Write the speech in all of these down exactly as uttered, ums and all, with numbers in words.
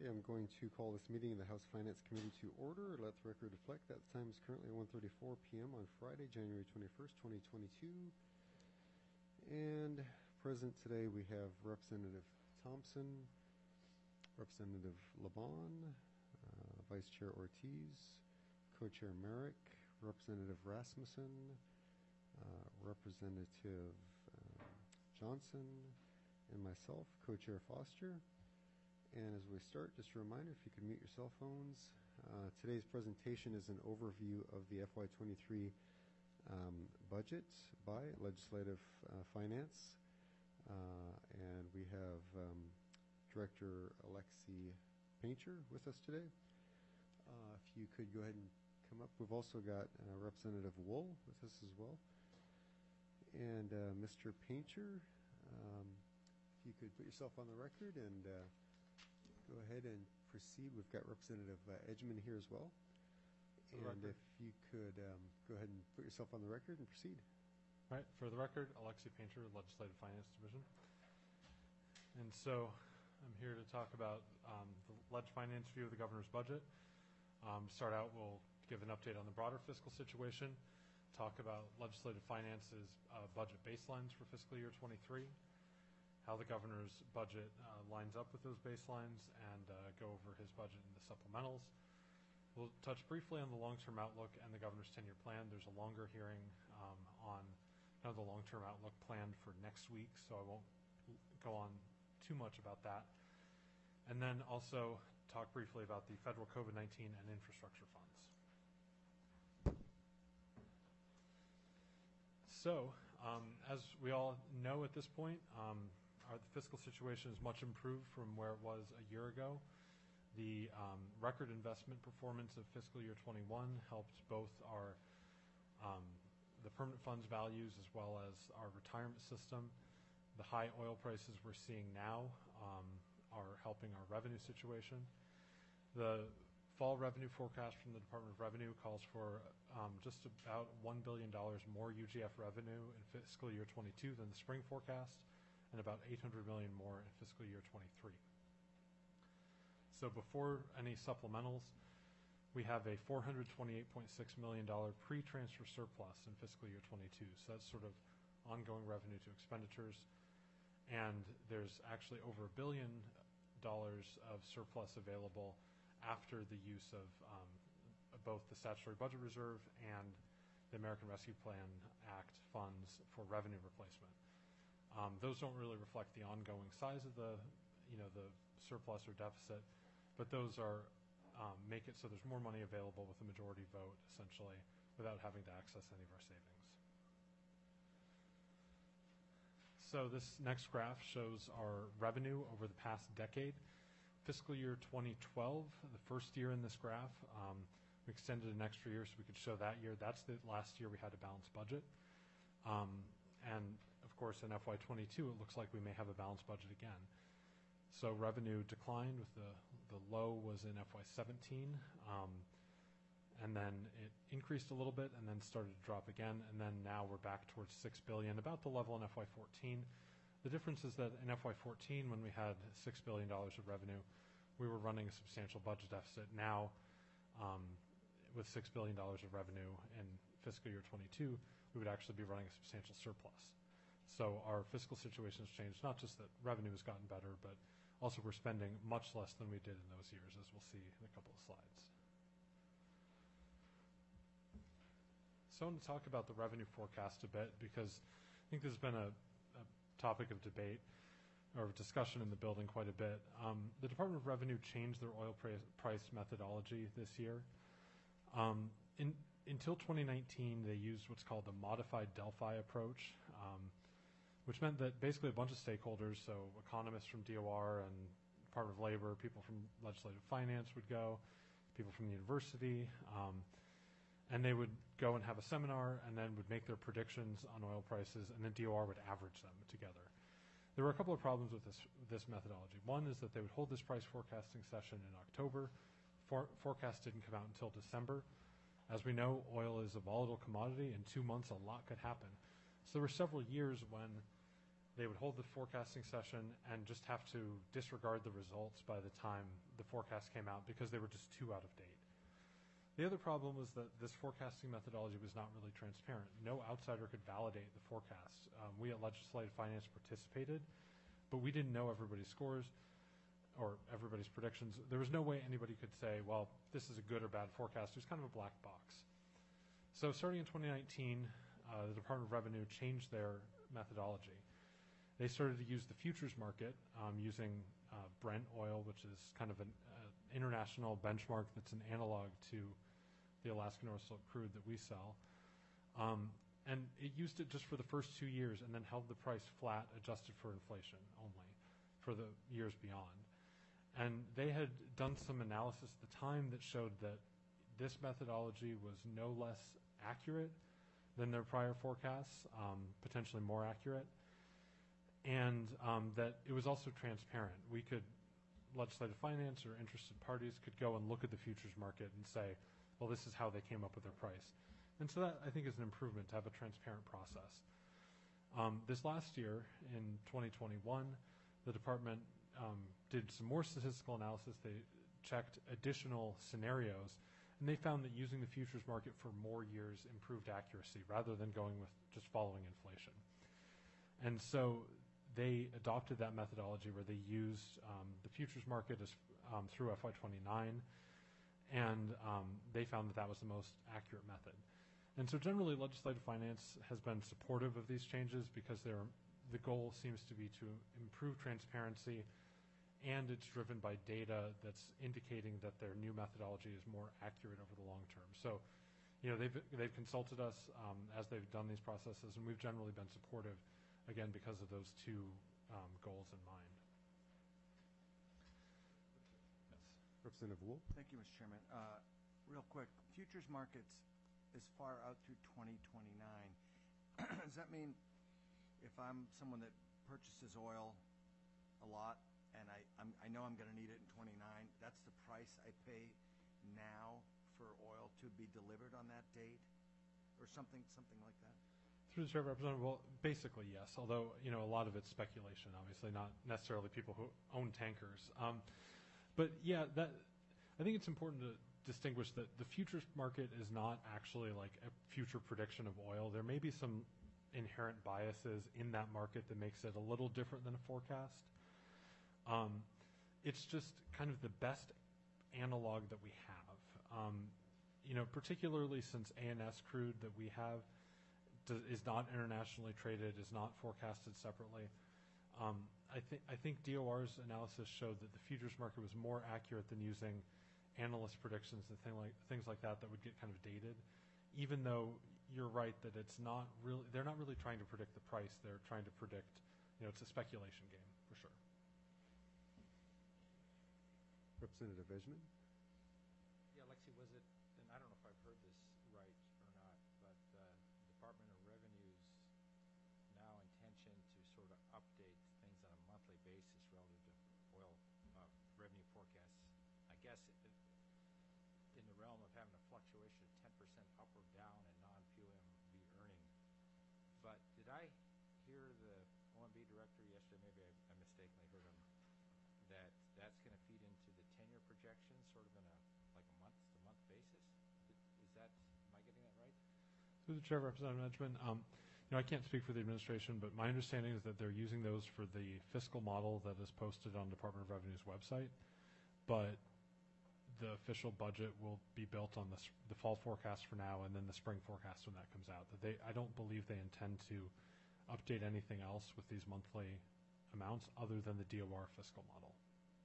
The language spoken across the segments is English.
Okay, I'm going to call this meeting of the House Finance Committee to order. Let the record reflect that the time is currently one thirty-four p m on Friday, January twenty-first, twenty twenty-two. And present today we have Representative Thompson, Representative Laban, uh, Vice Chair Ortiz, Co-Chair Merrick, Representative Rasmussen, uh, Representative uh, Johnson, and myself, Co-Chair Foster. And as we start, just a reminder, if you could mute your cell phones. Uh, today's presentation is an overview of the F Y twenty-three um, budget by Legislative uh, Finance. Uh, and we have um, Director Alexi Painter with us today. Uh, if you could go ahead and come up. We've also got uh, Representative Wool with us as well. And uh, Mister Painter, um, if you could put yourself on the record and uh, go ahead and proceed. We've got Representative uh, Edgman here as well. And if you could um, go ahead and put yourself on the record and proceed. All right. For the record, Alexi Painter, Legislative Finance Division. And so I'm here to talk about um, the Leg Finance view of the governor's budget. Um, to start out, we'll give an update on the broader fiscal situation, talk about Legislative Finance's uh, budget baselines for fiscal year twenty-three, how the governor's budget uh, lines up with those baselines, and uh, go over his budget in the supplementals. We'll touch briefly on the long-term outlook and the governor's ten-year plan. There's a longer hearing um, on kind of the long-term outlook planned for next week, so I won't go on too much about that. And then also talk briefly about the federal COVID nineteen and infrastructure funds. So, um, as we all know at this point, um, Our, the fiscal situation is much improved from where it was a year ago. The um, record investment performance of fiscal year twenty-one helped both our um, the permanent funds values as well as our retirement system. The high oil prices we're seeing now um, are helping our revenue situation. The fall revenue forecast from the Department of Revenue calls for um, just about one billion dollars more U G F revenue in fiscal year twenty-two than the spring forecast, and about eight hundred million dollars more in fiscal year twenty-three. So before any supplementals, we have a four hundred twenty-eight point six million dollars pre-transfer surplus in fiscal year twenty-two. So that's sort of ongoing revenue to expenditures. And there's actually over a billion dollars of surplus available after the use of um, both the statutory budget reserve and the American Rescue Plan Act funds for revenue replacement. Um, those don't really reflect the ongoing size of the, you know, the surplus or deficit, but those are um, make it so there's more money available with a majority vote, essentially, without having to access any of our savings. So this next graph shows our revenue over the past decade. Fiscal year twenty twelve, the first year in this graph, um, we extended an extra year so we could show that year. That's the last year we had a balanced budget. Um, And, of course, in F Y twenty-two, it looks like we may have a balanced budget again. So revenue declined with the, the low was in F Y seventeen, um, and then it increased a little bit and then started to drop again, and then now we're back towards six billion dollars, about the level in F Y fourteen. The difference is that in F Y fourteen, when we had six billion dollars of revenue, we were running a substantial budget deficit. Now, um, with six billion dollars of revenue in fiscal year twenty-two, we would actually be running a substantial surplus. So our fiscal situation has changed, not just that revenue has gotten better, but also we're spending much less than we did in those years, as we'll see in a couple of slides. So I want to talk about the revenue forecast a bit, because I think this has been a, a topic of debate or discussion in the building quite a bit. Um, the Department of Revenue changed their oil price, price methodology this year. Um, in, until twenty nineteen, they used what's called the modified Delphi approach, um, which meant that basically a bunch of stakeholders, so economists from D O R and Department of Labor, people from Legislative Finance would go, people from the university, um, and they would go and have a seminar and then would make their predictions on oil prices, and then D O R would average them together. There were a couple of problems with this, this methodology. One is that they would hold this price forecasting session in October. For, forecast didn't come out until December. As we know, oil is a volatile commodity. In two months, a lot could happen. So there were several years when they would hold the forecasting session and just have to disregard the results by the time the forecast came out because they were just too out of date. The other problem was that this forecasting methodology was not really transparent. No outsider could validate the forecast. Um, we at Legislative Finance participated, but we didn't know everybody's scores or everybody's predictions. There was no way anybody could say, well, this is a good or bad forecast. It was kind of a black box. So starting in twenty nineteen, uh, the Department of Revenue changed their methodology. They started to use the futures market um, using uh, Brent oil, which is kind of an uh, international benchmark that's an analog to the Alaska North Slope crude that we sell. Um, and it used it just for the first two years and then held the price flat, adjusted for inflation only for the years beyond. And they had done some analysis at the time that showed that this methodology was no less accurate than their prior forecasts, um, potentially more accurate, and um, that it was also transparent. We could, legislative finance or interested parties could go and look at the futures market and say, well, this is how they came up with their price. And so that, I think, is an improvement to have a transparent process. Um, this last year, in twenty twenty-one, the department um, did some more statistical analysis. They checked additional scenarios, and they found that using the futures market for more years improved accuracy rather than going with just following inflation. And so they adopted that methodology where they used um, the futures market as, um, through F Y twenty-nine, and um, they found that that was the most accurate method. And so generally, legislative finance has been supportive of these changes because they're, the goal seems to be to improve transparency, and it's driven by data that's indicating that their new methodology is more accurate over the long term. So, you know, they've, they've consulted us um, as they've done these processes, and we've generally been supportive, again, because of those two um, goals in mind. Yes. Representative Wool. Thank you, Mister Chairman. Uh, real quick, futures markets is far out through twenty twenty-nine. Does that mean if I'm someone that purchases oil a lot and I, I'm, I know I'm going to need it in twenty-nine, that's the price I pay now for oil to be delivered on that date, or something, something like that? Through the chair, Representative, well, basically yes, although, you know, a lot of it's speculation, obviously, not necessarily people who own tankers. Um, but yeah, that, I think it's important to distinguish that the futures market is not actually like a future prediction of oil. There may be some inherent biases in that market that makes it a little different than a forecast. Um, it's just kind of the best analog that we have. Um, you know, particularly since A N S crude that we have does, is not internationally traded, is not forecasted separately. Um, I think I think D O R's analysis showed that the futures market was more accurate than using analyst predictions and thing like, things like that that would get kind of dated, even though you're right that it's not really, they're not really trying to predict the price, they're trying to predict, you know, it's a speculation game, for sure. Representative Edgman. Yeah, Lexi, was it, and I don't know if I've heard this right or not, but uh, the Department of Revenue's now intention to sort of update things on a monthly basis relative to oil uh, revenue forecasts, I guess it, in the realm of having a fluctuation of ten percent up or down in non-P O M B earnings. But did I hear the O M B director yesterday, maybe I, I mistakenly heard him, that that's going to feed into the ten-year projection, sort of in a, like a month-to-month basis? Is that, am I getting that right? Through the chair, Representative Edgman, um, you know, I can't speak for the administration, but my understanding is that they're using those for the fiscal model that is posted on Department of Revenue's website, but the official budget will be built on the, the fall forecast for now and then the spring forecast when that comes out. That they, I don't believe they intend to update anything else with these monthly amounts other than the D O R fiscal model.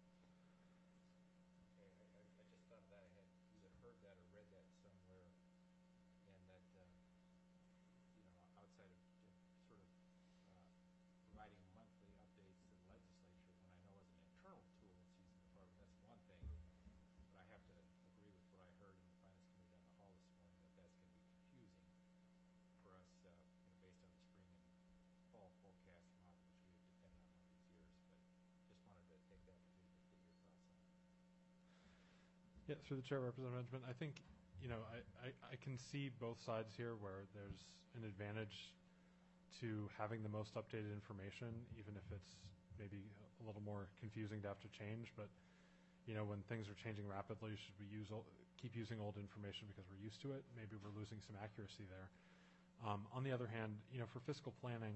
Okay, I, I, I just thought that I had either heard that or read that somewhere, and that, uh, you know, outside of uh, sort of uh, providing monthly updates to the legislature, when I know as an internal tool it's used in the department, that's one thing. But I have to agree with what I heard in the Finance Committee down the hall this morning, that that's going to be confusing for us, uh, you know, based on the spring and fall forecast model, which we have depended on all these years. But just wanted to take that opportunity to get your thoughts on it. Yeah, through the chair, Representative Edgman, I think, you know, I, I, I can see both sides here where there's an advantage to having the most updated information, even if it's maybe a little more confusing to have to change. But, you know, when things are changing rapidly, should we use ol- keep using old information because we're used to it? Maybe we're losing some accuracy there. Um, on the other hand, you know, for fiscal planning,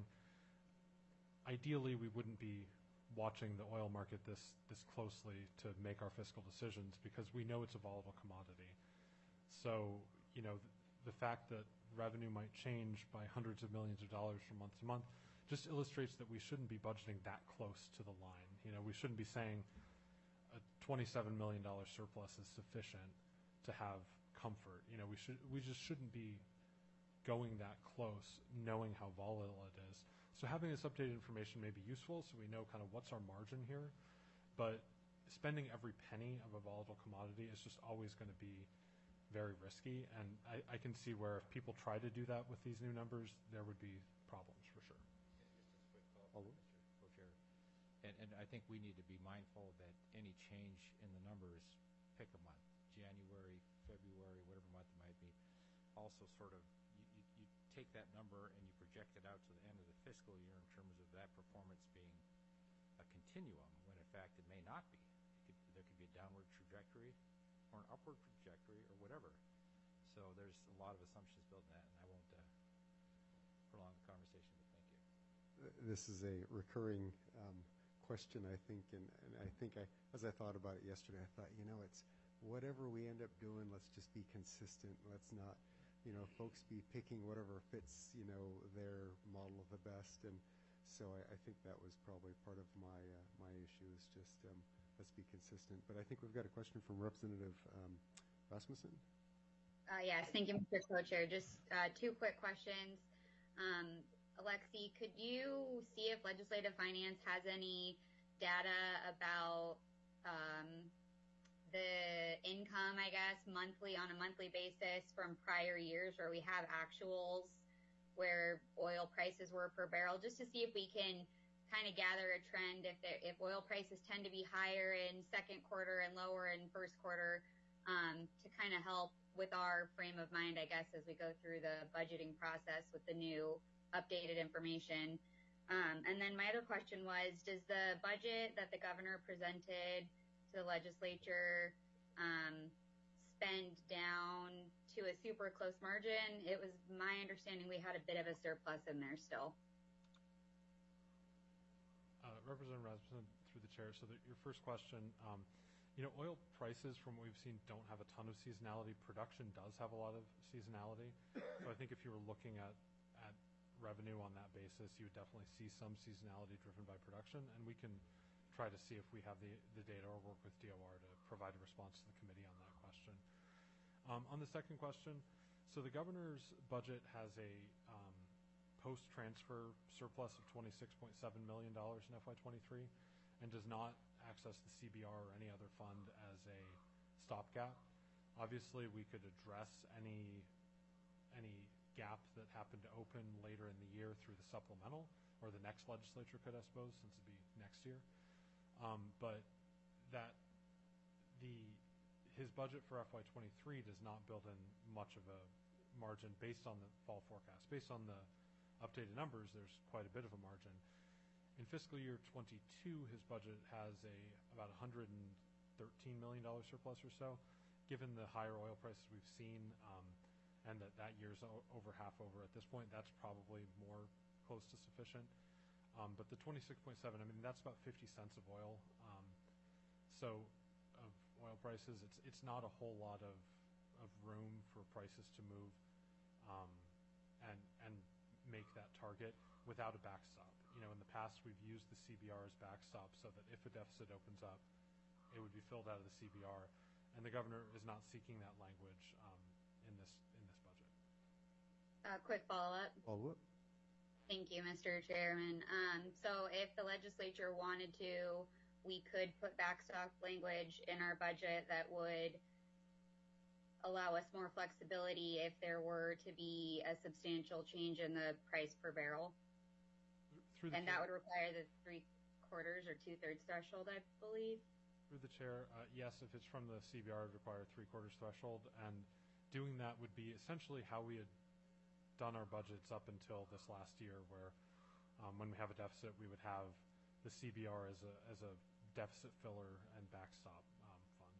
ideally we wouldn't be watching the oil market this this closely to make our fiscal decisions because we know it's a volatile commodity. So, you know, th- the fact that revenue might change by hundreds of millions of dollars from month to month just illustrates that we shouldn't be budgeting that close to the line. You know, we shouldn't be saying a twenty-seven million dollars surplus is sufficient to have comfort. You know, we should we just shouldn't be going that close, knowing how volatile it is. So having this updated information may be useful so we know kind of what's our margin here, but spending every penny of a volatile commodity is just always going to be very risky, and I, I can see where if people try to do that with these new numbers, there would be problems for sure. Just a quick follow-up, Mister Co-Chair. And, and I think we need to be mindful that any change in the numbers, pick a month, January, February, whatever month it might be, also sort of, you, you, you take that number and you project it out to the end of the fiscal year in terms of that performance being a continuum, when in fact it may not be. It could, there could be a downward trajectory or an upward trajectory or whatever. So there's a lot of assumptions built in that, and I won't uh, prolong the conversation, but thank you. This is a recurring um, question, I think, and, and I think I, as I thought about it yesterday, I thought, you know, it's whatever we end up doing, let's just be consistent. Let's not, you know, folks be picking whatever fits, you know, their model the best. And so I, I think that was probably part of my uh, my issue is just um, let's be consistent. But I think we've got a question from Representative um, Rasmussen. Uh, yes, thank you, Mister Co-Chair. Just uh, two quick questions. Um, Alexi, could you see if Legislative Finance has any data about um, the income, I guess, monthly on a monthly basis from prior years where we have actuals where oil prices were per barrel, just to see if we can kind of gather a trend if there, if oil prices tend to be higher in second quarter and lower in first quarter, um, to kind of help with our frame of mind, I guess, as we go through the budgeting process with the new updated information. Um, and then my other question was, does the budget that the governor presented to the legislature um, spend down to a super close margin? It was my understanding we had a bit of a surplus in there still. Uh, Representative Rasmussen, through the chair. So that your first question, um, you know, oil prices, from what we've seen, don't have a ton of seasonality. Production does have a lot of seasonality. So I think if you were looking at, at revenue on that basis, you would definitely see some seasonality driven by production. And we can try to see if we have the, the data or work with D O R to provide a response to the committee on that question. Um, on the second question, so the governor's budget has a um, post-transfer surplus of twenty-six point seven million dollars in F Y twenty-three and does not access the C B R or any other fund as a stopgap. Obviously, we could address any any gap that happened to open later in the year through the supplemental, or the next legislature could, I suppose, since it'd be next year. Um, but that the his budget for F Y twenty-three does not build in much of a margin based on the fall forecast. Based on the updated numbers, there's quite a bit of a margin. In fiscal year twenty-two, his budget has a about one hundred thirteen million dollars surplus or so. Given the higher oil prices we've seen, um, and that that year's o- over half over at this point, that's probably more close to sufficient. Um, but the twenty-six point seven, I mean, that's about fifty cents of oil. Um, so of oil prices, it's it's not a whole lot of, of room for prices to move um, and and make that target without a backstop. You know, in the past, we've used the C B R as backstop so that if a deficit opens up, it would be filled out of the C B R. And the governor is not seeking that language um, in this in this budget. A uh, quick follow-up. Follow-up. Thank you, Mister Chairman. Um, so if the legislature wanted to, we could put backstop language in our budget that would allow us more flexibility if there were to be a substantial change in the price per barrel. Through the And that would require the three quarters or two-thirds threshold, I believe. Through the chair, uh, yes, if it's from the C B R, it would require a three-quarters threshold. And doing that would be essentially how we had done our budgets up until this last year where um, when we have a deficit, we would have the C B R as a, as a deficit filler and backstop um, fund.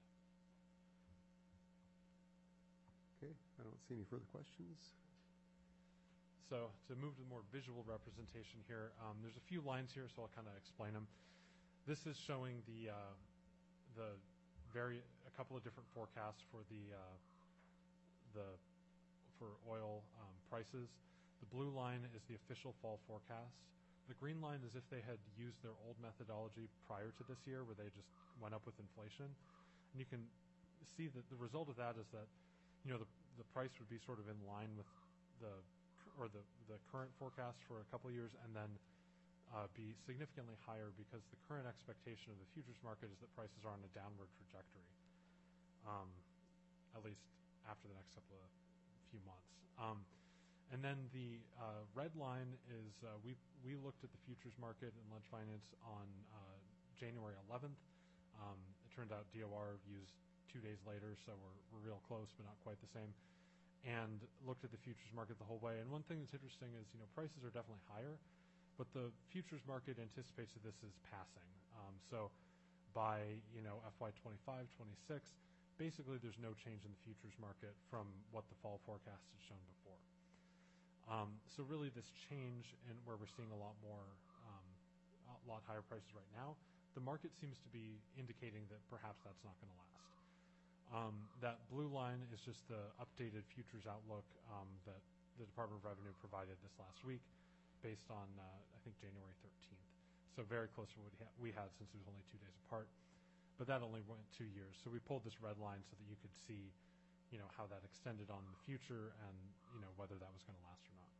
Okay, I don't see any further questions. So to move to the more visual representation here, um, there's a few lines here, so I'll kind of explain them. This is showing the uh, the very a couple of different forecasts for the uh, the for oil um, prices. The blue line is the official fall forecast. The green line is if they had used their old methodology prior to this year, where they just went up with inflation. And you can see that the result of that is that, you know, the the price would be sort of in line with the or the, the current forecast for a couple of years, and then uh, be significantly higher because the current expectation of the futures market is that prices are on a downward trajectory, um, at least after the next couple of few months. Um, and then the uh, red line is uh, we we looked at the futures market and Ledge Finance on uh, January eleventh. Um, it turned out D O R used two days later, so we're, we're real close, but not quite the same. And looked at the futures market the whole way. And one thing that's interesting is, you know, prices are definitely higher, but the futures market anticipates that this is passing. Um, so by, you know, F Y twenty-five, twenty-six, basically there's no change in the futures market from what the fall forecast had shown before. Um, so really this change in where we're seeing a lot more, um, a lot higher prices right now, the market seems to be indicating that perhaps that's not going to last. Um, that blue line is just the updated futures outlook um, that the Department of Revenue provided this last week based on, uh, I think, January thirteenth. So very close to what we, ha- we had since it was only two days apart. But that only went two years. So we pulled this red line so that you could see, you know, how that extended on the future and, you know, whether that was going to last or not.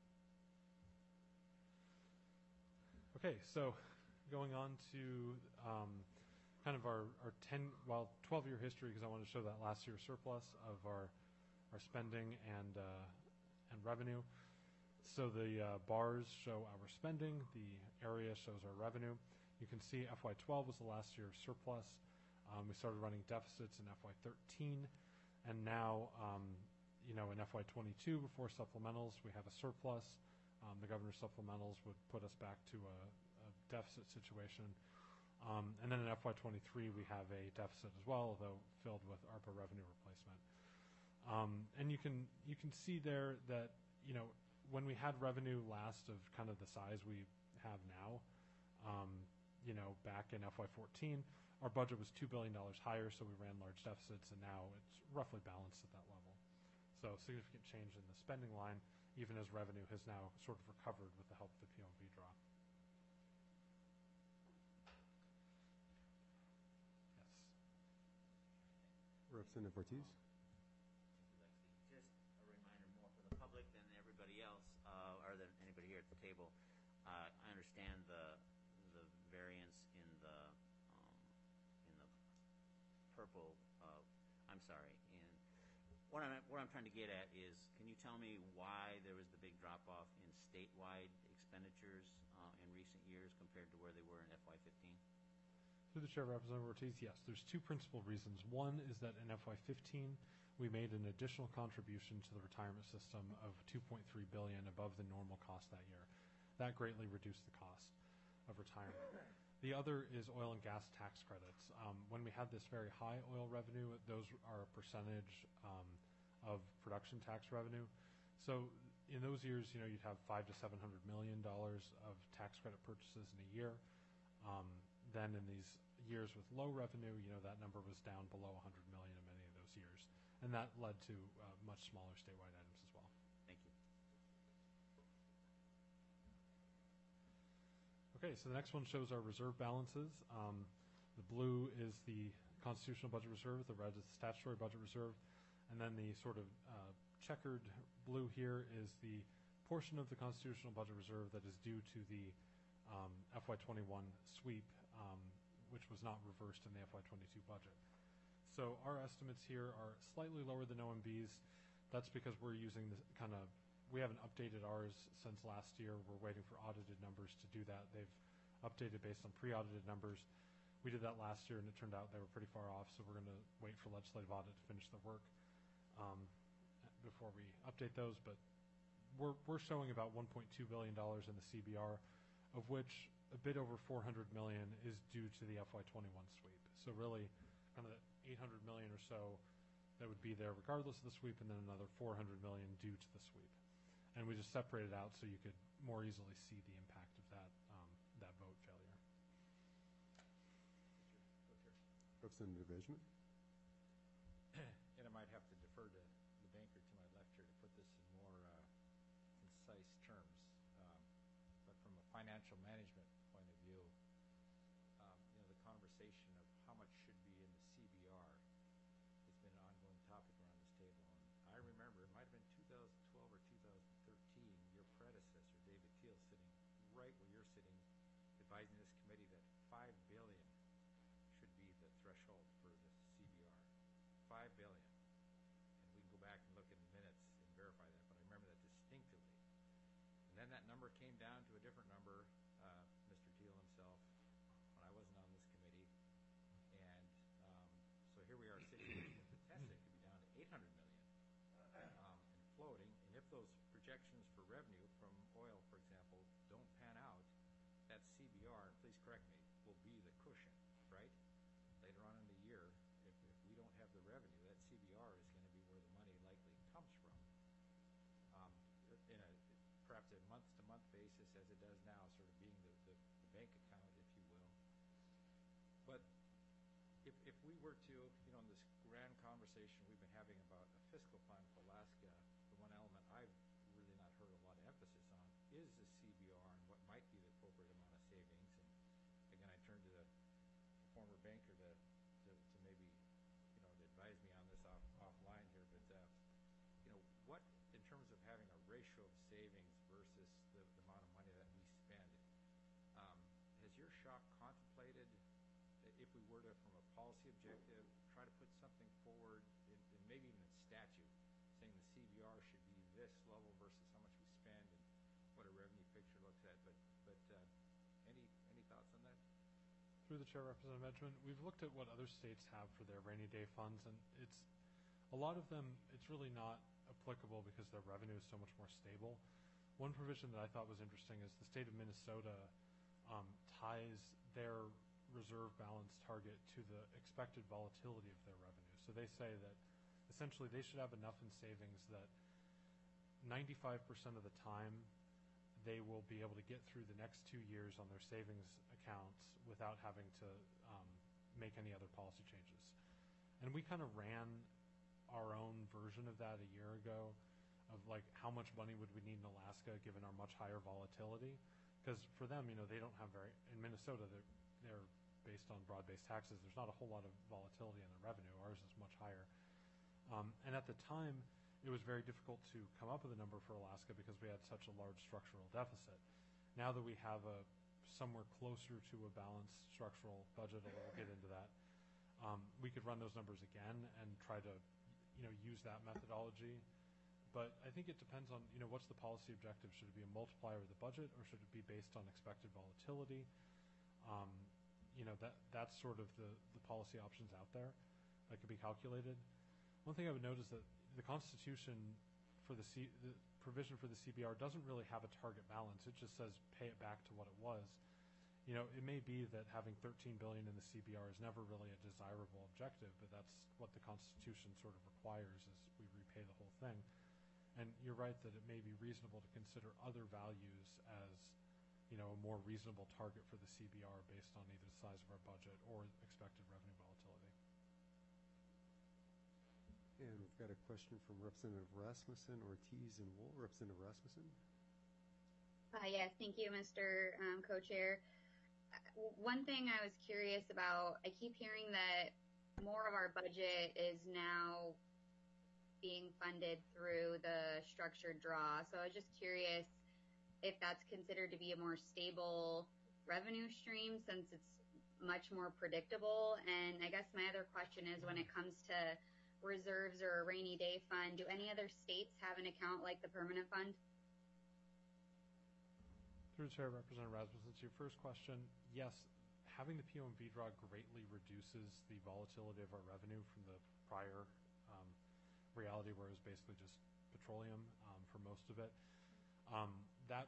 Okay, so going on to um, kind of our, our ten, well, twelve-year history, because I want to show that last year's surplus of our our spending and uh, and revenue. So the uh, bars show our spending, the area shows our revenue. You can see F Y twelve was the last year's surplus. Um, we started running deficits in F Y thirteen, and now, um, you know, in F Y twenty-two, before supplementals, we have a surplus. Um, the governor's supplementals would put us back to a, a deficit situation. Um, and then in F Y twenty-three, we have a deficit as well, although filled with ARPA revenue replacement. Um, and you can you can see there that, you know, when we had revenue last of kind of the size we have now, um, you know, back in F Y fourteen, our budget was two billion dollars higher, so we ran large deficits, and now it's roughly balanced at that level. So significant change in the spending line, even as revenue has now sort of recovered with the help of the P O V draw. Representative Ortiz. Just a reminder more for the public than everybody else, uh, or than anybody here at the table. Uh, I understand the the variance in the um, in the purple. Uh, I'm sorry. In what I'm what I'm trying to get at is, can you tell me why there was the big drop off in statewide expenditures uh, in recent years compared to where they were in F Y fifteen? Through the Chair, Representative Ortiz, yes, there's two principal reasons. One is that in F Y fifteen, we made an additional contribution to the retirement system of two point three billion dollars above the normal cost that year. That greatly reduced the cost of retirement. The other is oil and gas tax credits. Um, when we had this very high oil revenue, those are a percentage um, of production tax revenue. So in those years, you know, you'd have five to seven hundred million dollars of tax credit purchases in a year. Um, then in these years with low revenue, you know, that number was down below one hundred million in many of those years. And that led to uh, much smaller statewide items as well. Thank you. Okay, so the next one shows our reserve balances. Um, the blue is the constitutional budget reserve, the red is the statutory budget reserve, and then the sort of uh, checkered blue here is the portion of the constitutional budget reserve that is due to the um, F Y twenty-one sweep, um, which was not reversed in the F Y twenty-two budget. So our estimates here are slightly lower than O M B's. That's because we're using the kind of, we haven't updated ours since last year. We're waiting for audited numbers to do that. They've updated based on pre-audited numbers. We did that last year, and it turned out they were pretty far off, so we're going to wait for legislative audit to finish the work um, before we update those. But we're, we're showing about one point two billion dollars in the C B R, of which a bit over four hundred million dollars is due to the F Y twenty-one sweep. So really, kind of eight hundred million dollars or so that would be there regardless of the sweep, and then another four hundred million dollars due to the sweep. And we just separated out so you could more easily see the impact of that, um, that vote failure. Representative Edgman? And I might have to defer to the banker to my left here to put this in more uh, concise terms. Um, But from a financial management point of view, um, you know, the conversation of how much should be in the C B R has been an ongoing topic around this table. And I remember, it might have been two thousand twelve or two thousand thirteen, your predecessor, David Teal, sitting right where you're sitting, advising this committee that five billion dollars should be the threshold for the C B R. Five billion. And we can go back and look in the minutes and verify that, but I remember that distinctively. And then that number came down to a different number, uh, Mister Teal himself, when I wasn't on this committee. And um, so here we are sitting in the test, it could be down to eight hundred million um, and floating. And if those projections for revenue from oil, for example, don't pan out, that C B R, and please correct me, will be the cushion, right? Later on in the year, if, if we don't have the revenue, that C B R is going to be where the money likely comes from. Um, in a perhaps a month-to-month basis, as it does now, sort of being the, the, the bank account, if you will. But if, if we were to, you know, in this grand conversation we've been having about a fiscal plan for Alaska, the one element I've really not heard a lot of emphasis on is the C B R and what might be the appropriate amount of savings. And again, I turn to the former banker to, to, to maybe, you know, to advise me on this off, offline here, but, uh, you know, what, in terms of having a ratio of savings versus the, the amount of money that we spend, um, has your shop contemplated, that if we were to, from a policy objective, try to put something forward, in, in maybe even in statute, saying the C B R should be this level versus how much we spend and what a revenue picture looks at, but, but uh, any, any thoughts on that? Through the chair, Representative Edgman, we've looked at what other states have for their rainy day funds, and it's a lot of them, it's really not applicable because their revenue is so much more stable. One provision that I thought was interesting is the state of Minnesota um, ties their reserve balance target to the expected volatility of their revenue. So they say that essentially they should have enough in savings that ninety-five percent of the time they will be able to get through the next two years on their savings accounts without having to um, make any other policy changes. And we kind of ran our own version of that a year ago, of like how much money would we need in Alaska given our much higher volatility. Because for them, you know, they don't have very, in Minnesota, they're, they're based on broad-based taxes. There's not a whole lot of volatility in the revenue. Ours is much higher. Um, and at the time, it was very difficult to come up with a number for Alaska because we had such a large structural deficit. Now that we have a somewhere closer to a balanced structural budget, although we'll get into that, um, we could run those numbers again and try to, you know, use that methodology. But I think it depends on, you know, what's the policy objective? Should it be a multiplier of the budget, or should it be based on expected volatility? Um, you know, that that's sort of the, the policy options out there that could be calculated. One thing I would note is that the Constitution for the, C, the provision for the C B R doesn't really have a target balance. It just says pay it back to what it was. You know, it may be that having thirteen billion dollars in the C B R is never really a desirable objective, but that's what the Constitution sort of requires, is we repay the whole thing. And you're right that it may be reasonable to consider other values as, you know, a more reasonable target for the C B R based on either the size of our budget or expected revenue volatility. And we've got a question from Representative Rasmussen, Ortiz, and Wool. Representative Rasmussen? Uh, yes, thank you, Mister Um, Co-Chair. Uh, One thing I was curious about, I keep hearing that more of our budget is now being funded through the structured draw. So I was just curious if that's considered to be a more stable revenue stream since it's much more predictable. And I guess my other question is, when it comes to reserves or a rainy day fund, do any other states have an account like the permanent fund? Through the chair, Representative Rasmussen, to your first question, yes, having the P O M V draw greatly reduces the volatility of our revenue from the prior um, reality where it was basically just petroleum um, for most of it.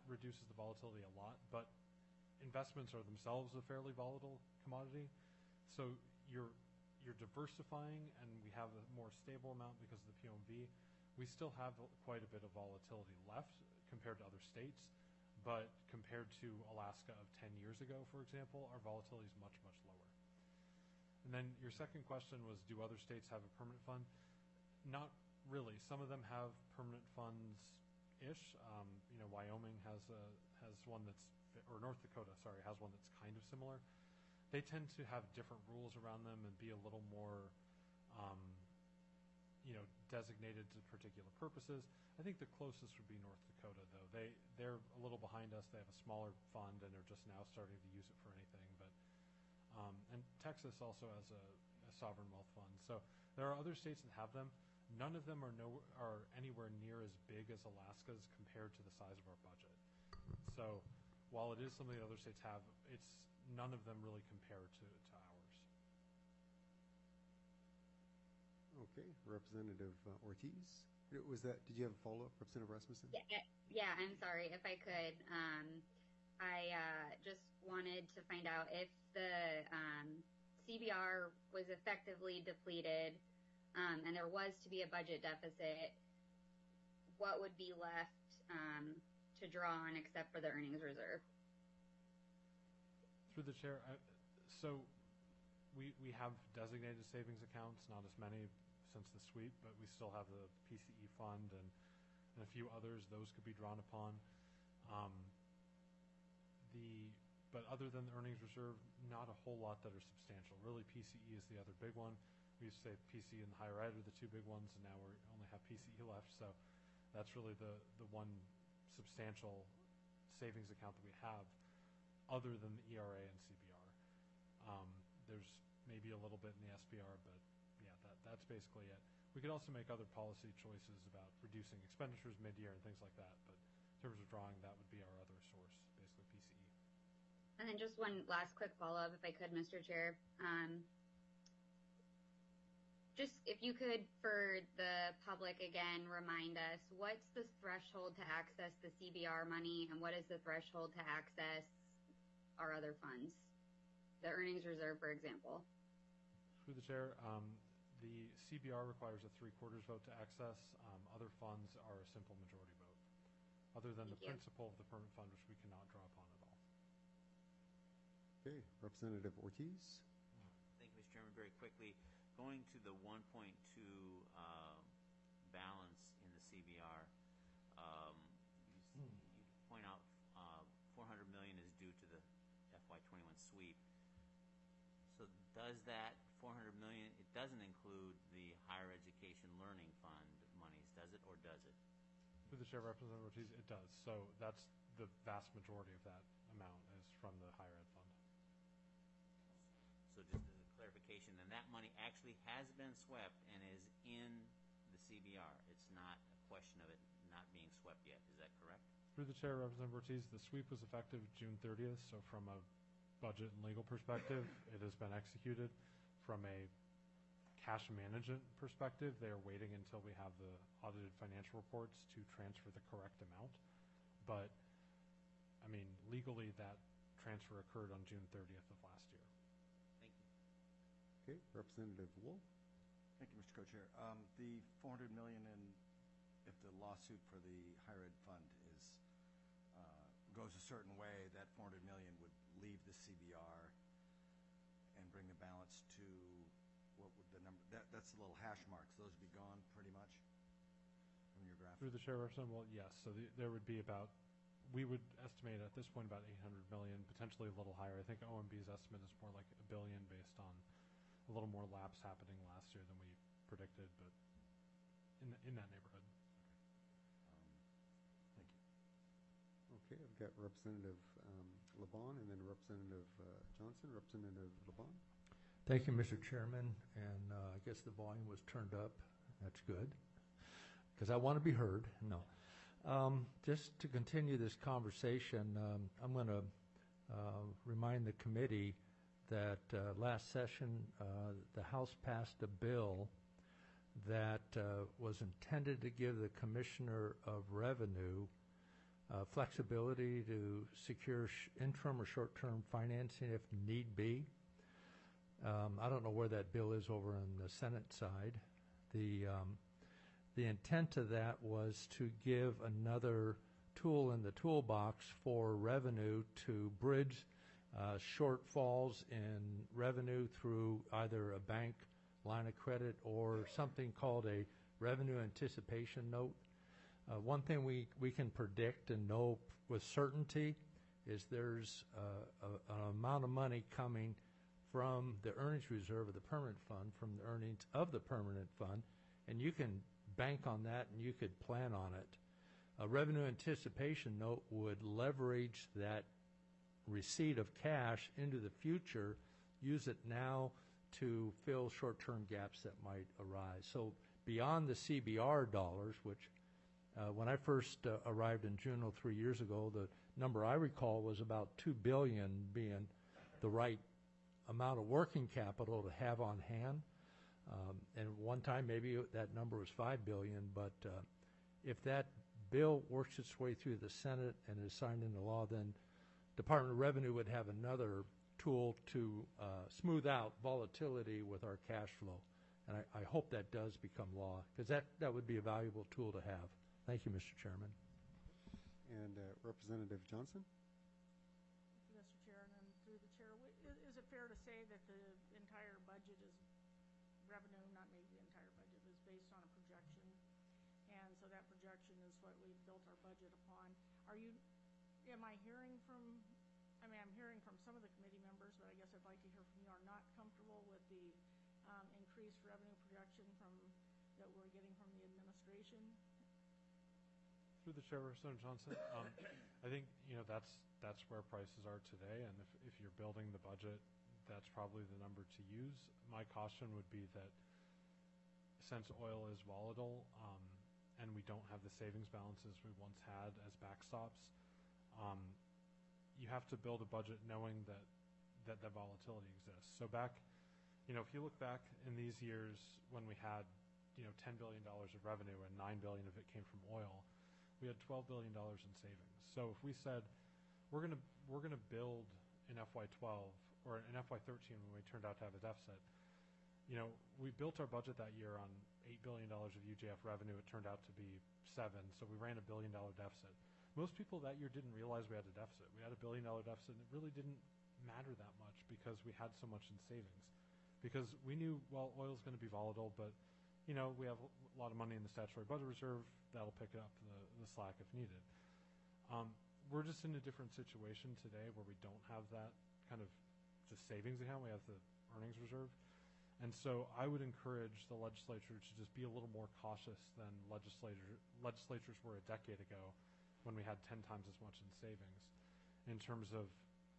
reduces the volatility a lot, but investments are themselves a fairly volatile commodity. So you're you're diversifying, and we have a more stable amount because of the P O M V. We still have quite a bit of volatility left compared to other states, but compared to Alaska of ten years ago, for example, our volatility is much, much lower. And then your second question was, do other states have a permanent fund? Not really. Some of them have permanent funds-ish. Um, you know, Wyoming has a has one that's, or North Dakota, sorry, has one that's kind of similar. They tend to have different rules around them and be a little more, um, you know, designated to particular purposes. I think the closest would be North Dakota, though. They they're a little behind us. They have a smaller fund, and they're just now starting to use it for anything. But um, and Texas also has a, a sovereign wealth fund. So there are other states that have them. None of them are no are anywhere near as big as Alaska's compared to the size of our budget. So while it is something that other states have, it's none of them really compare to, to ours. Okay, Representative uh, Ortiz. Was that? Did you have a follow-up, Representative Rasmussen? Yeah, yeah, I'm sorry if I could. Um, I uh, just wanted to find out if the um, C B R was effectively depleted, um, and there was to be a budget deficit, what would be left um, to draw on except for the earnings reserve? Through the chair, I, so we we have designated savings accounts, not as many since the sweep, but we still have the P C E fund and, and a few others. Those could be drawn upon. Um, the but other than the earnings reserve, not a whole lot that are substantial. Really, P C E is the other big one. We used to say P C E and higher ed are the two big ones, and now we only have P C E left. So that's really the the one substantial savings account that we have, other than the E R A and C B R. Um, there's maybe a little bit in the S B R, but yeah, that, that's basically it. We could also make other policy choices about reducing expenditures mid-year and things like that, but in terms of drawing, that would be our other source, basically P C E. And then just one last quick follow-up, if I could, Mister Chair. Um, just if you could, for the public again, remind us, what's the threshold to access the C B R money, and what is the threshold to access our other funds? The earnings reserve, for example. Through the chair, um, the C B R requires a three-quarters vote to access. Um, other funds are a simple majority vote, other than Thank the you. principal of the permanent fund, which we cannot draw upon at all. Okay, Representative Ortiz. Thank you, Mister Chairman. Very quickly, going to the one point two uh, balance in the C B R, um, you, s- you point out uh, four hundred million dollars is due to the F Y twenty-one sweep. So does that four hundred million dollars, it doesn't include the higher education learning fund monies, does it, or does it? Through the chair, Representative Ortiz, it does. So that's the vast majority of that amount is from the higher ed fund. So just as a clarification, then that money actually has been swept and is in the C B R. It's not a question of it not being swept yet. Is that correct? Through the chair, Representative Ortiz, the sweep was effective June thirtieth, so from a budget and legal perspective, it has been executed. From a cash management perspective, they are waiting until we have the audited financial reports to transfer the correct amount. But, I mean, legally, that transfer occurred on June thirtieth of last year. Thank you. Okay, Representative Wolf. Thank you, Mister Co-Chair. Um, the four hundred million in, if the lawsuit for the higher ed fund is, uh, goes a certain way, that four hundred million would leave the C B R and bring the balance to, what would the number, that, that's the little hash marks. Those would be gone pretty much from your graph. Through the chair, Representative, well, yes, so the, there would be about, we would estimate at this point about eight hundred million, potentially a little higher. I think O M B's estimate is more like a billion based on a little more lapse happening last year than we predicted, but in, in that neighborhood. Um, Thank you. Okay, I've got Representative um, LeBon and then Representative uh, Johnson. Representative LeBon. Thank you, Mister Chairman, and uh, I guess the volume was turned up. That's good, because I want to be heard. No. Um, just to continue this conversation, um, I'm going to uh, remind the committee that uh, last session uh, the House passed a bill that uh, was intended to give the Commissioner of Revenue uh, flexibility to secure sh- interim or short-term financing if need be. Um, I don't know where that bill is over on the Senate side. The um, the intent of that was to give another tool in the toolbox for revenue to bridge uh, shortfalls in revenue through either a bank line of credit or something called a revenue anticipation note. Uh, one thing we, we can predict and know with certainty is there's uh, a, an amount of money coming from the earnings reserve of the permanent fund, from the earnings of the permanent fund, and you can bank on that and you could plan on it. A revenue anticipation note would leverage that receipt of cash into the future, use it now to fill short-term gaps that might arise. So beyond the C B R dollars, which uh, when I first uh, arrived in Juneau three years ago, the number I recall was about two billion dollars being the right amount of working capital to have on hand. Um, and one time maybe that number was five billion dollars, but uh, if that bill works its way through the Senate and is signed into law, then Department of Revenue would have another tool to uh, smooth out volatility with our cash flow. And I, I hope that does become law, because that, that would be a valuable tool to have. Thank you, Mister Chairman. And uh, Representative Johnson? Mister Chair, and then through the chair, wi- i- is it fair to say that the entire budget is revenue, not maybe the entire budget, is based on a projection? And so that projection is what we've built our budget upon. Are you, am I hearing from, I mean, I'm hearing from some of the committee members, but I guess I'd like to hear from you, are not comfortable with the um, increased revenue projection from, that we're getting from the administration? Through the chair, Representative Johnson, um, I think, you know, that's that's where prices are today, and if, if you're building the budget, that's probably the number to use. My caution would be that since oil is volatile, um, and we don't have the savings balances we once had as backstops, um, you have to build a budget knowing that that that volatility exists. So back, you know, if you look back in these years when we had, you know, ten billion dollars of revenue and nine billion dollars of it came from oil, we had twelve billion dollars in savings. So if we said we're going to we're going to build in F Y twelve or in F Y thirteen when we turned out to have a deficit, you know, we built our budget that year on eight billion dollars of U J F revenue. It turned out to be seven, so we ran a billion dollar deficit. Most people that year didn't realize we had a deficit. We had a billion dollar deficit, and it really didn't matter that much because we had so much in savings. Because we knew, well, oil's going to be volatile, but, you know, we have a lot of money in the statutory budget reserve. That'll pick up the, the slack if needed. Um, we're just in a different situation today where we don't have that kind of just savings account. We have the earnings reserve. And so I would encourage the legislature to just be a little more cautious than legislator, legislatures were a decade ago when we had ten times as much in savings in terms of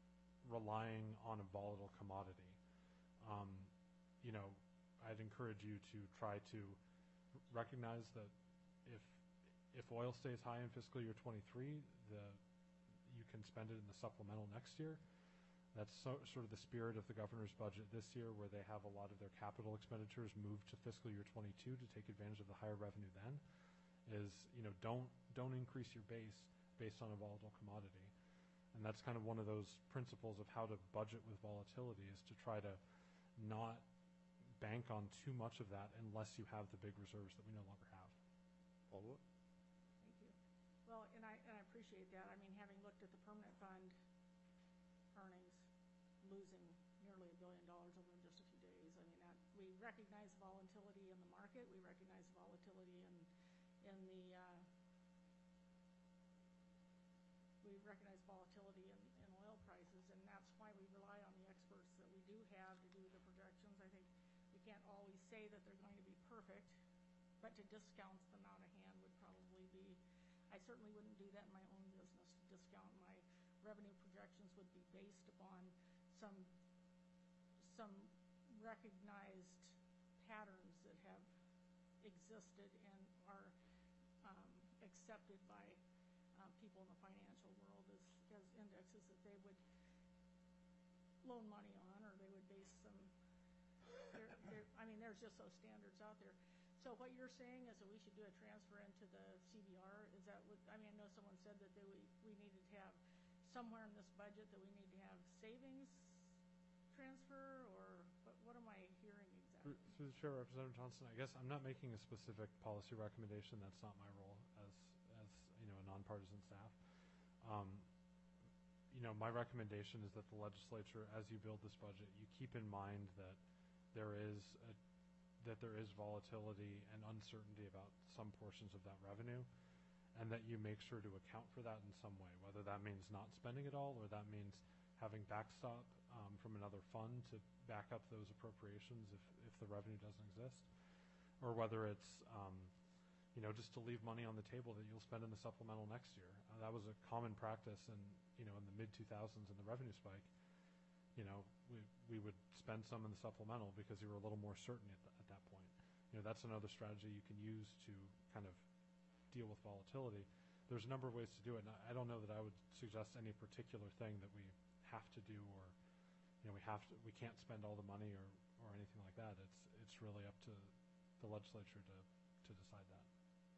relying on a volatile commodity. Um, you know, I'd encourage you to try to recognize that if if oil stays high in fiscal year twenty-three, the you can spend it in the supplemental next year. That's so, sort of the spirit of the governor's budget this year, where they have a lot of their capital expenditures moved to fiscal year twenty-two to take advantage of the higher revenue then, is, you know, don't don't increase your base based on a volatile commodity. And that's kind of one of those principles of how to budget with volatility, is to try to not bank on too much of that unless you have the big reserves that we no longer have. Follow-up? Thank you. Well, and I, and I appreciate that. I mean, having looked at the permanent fund earnings, losing nearly a billion dollars over in just a few days, I mean, that, we recognize volatility in the market. We recognize volatility in, in the, uh, we recognize volatility in, in oil prices, and that's why we rely on the experts that we do have to do the projections. I think we can't always say that they're going to be perfect, but to discount them out of hand would probably be, I certainly wouldn't do that in my own business. To discount my revenue projections would be based upon some some recognized patterns that have existed and are um, accepted by uh, people in the financial world as, as indexes that they would loan money on, or they would base some, they're, they're, I mean, there's just those standards out there. So what you're saying is that we should do a transfer into the C B R? Is that what, I mean, I know someone said that they, we, we somewhere in this budget that we need to have savings transfer, or what, what am I hearing exactly? Through through the chair, Representative Johnson, I guess I'm not making a specific policy recommendation. That's not my role as, as you know, a nonpartisan staff. Um, you know, my recommendation is that the legislature, as you build this budget, you keep in mind that there is a, that there is volatility and uncertainty about some portions of that revenue, and that you make sure to account for that in some way, whether that means not spending it all or that means having backstop um, from another fund to back up those appropriations if, if the revenue doesn't exist, or whether it's um, you know, just to leave money on the table that you'll spend in the supplemental next year. Uh, that was a common practice in, you know, in the mid two thousands in the revenue spike. You know, we, we would spend some in the supplemental because you were a little more certain at, the, at that point. You know, that's another strategy you can use to kind of deal with volatility. There's a number of ways to do it, and I don't know that I would suggest any particular thing that we have to do, or, you know, we have to, we can't spend all the money or, or anything like that. It's, it's really up to the legislature to, to decide that.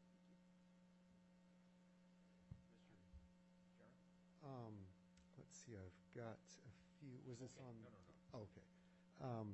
Um, let's see, I've got a few, was this Okay. on? No, no, no. Oh, okay. Um,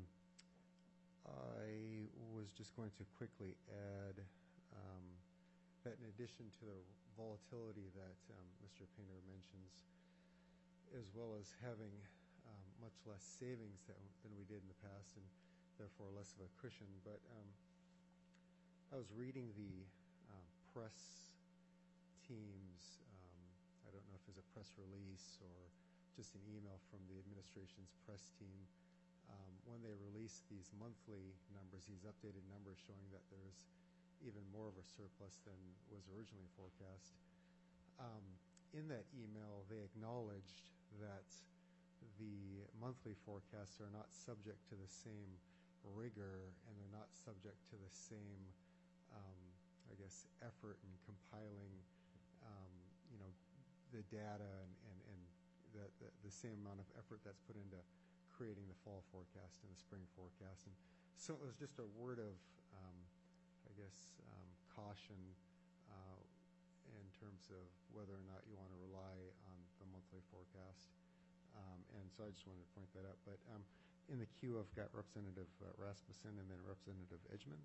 I was just going to quickly add um, that in addition to the volatility that um, Mister Painter mentions, as well as having um, much less savings that, than we did in the past, and therefore less of a cushion, but um, I was reading the um, press team's um, I don't know if it's a press release or just an email from the administration's press team. Um, when they release these monthly numbers, these updated numbers showing that there's even more of a surplus than was originally forecast. Um, in that email, they acknowledged that the monthly forecasts are not subject to the same rigor, and they're not subject to the same, um, I guess, effort in compiling, um, you know, the data and, and, and the, the, the same amount of effort that's put into creating the fall forecast and the spring forecast. And so it was just a word of, um, I guess, um, caution uh, in terms of whether or not you want to rely on the monthly forecast. Um, and so I just wanted to point that out. But um, in the queue, I've got Representative uh, Rasmussen and then Representative Edgman.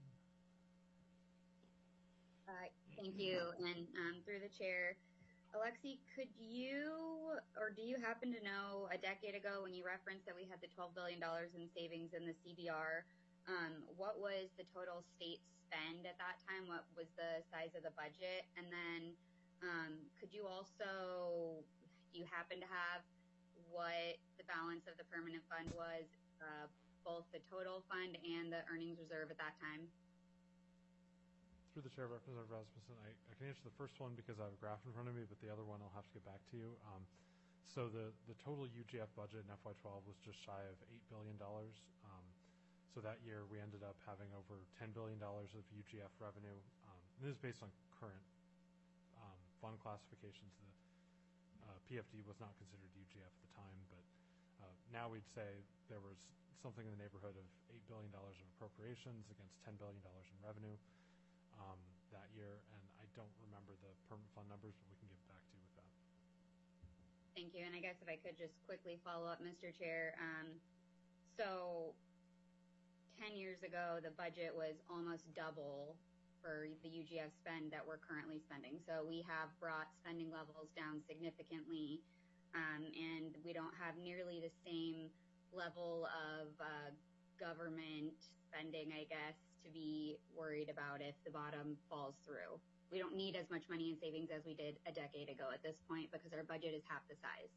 Uh, thank you. And um, through the chair, Alexi, could you, or do you happen to know, a decade ago when you referenced that we had the twelve billion dollars in savings in the C B R, um, what was the total state spend at that time? What was the size of the budget? And then um, could you also, do you happen to have what the balance of the permanent fund was, uh, both the total fund and the earnings reserve at that time? Through the chair, Representative Rasmussen, I, I can answer the first one because I have a graph in front of me, but the other one I'll have to get back to you. Um, so the, the total U G F budget in F Y twelve was just shy of eight billion dollars. Um, so that year we ended up having over ten billion dollars of U G F revenue. Um, and this is based on current um, fund classifications. The uh, P F D was not considered U G F at the time, but uh, now we'd say there was something in the neighborhood of eight billion dollars of appropriations against ten billion dollars in revenue. Um, that year, and I don't remember the permanent fund numbers, but we can get back to you with that. Thank you. And I guess if I could just quickly follow up, Mister Chair. Um, so ten years ago, the budget was almost double for the U G F spend that we're currently spending. So we have brought spending levels down significantly, um, and we don't have nearly the same level of uh, government spending, I guess, to be worried about if the bottom falls through. We don't need as much money in savings as we did a decade ago at this point because our budget is half the size.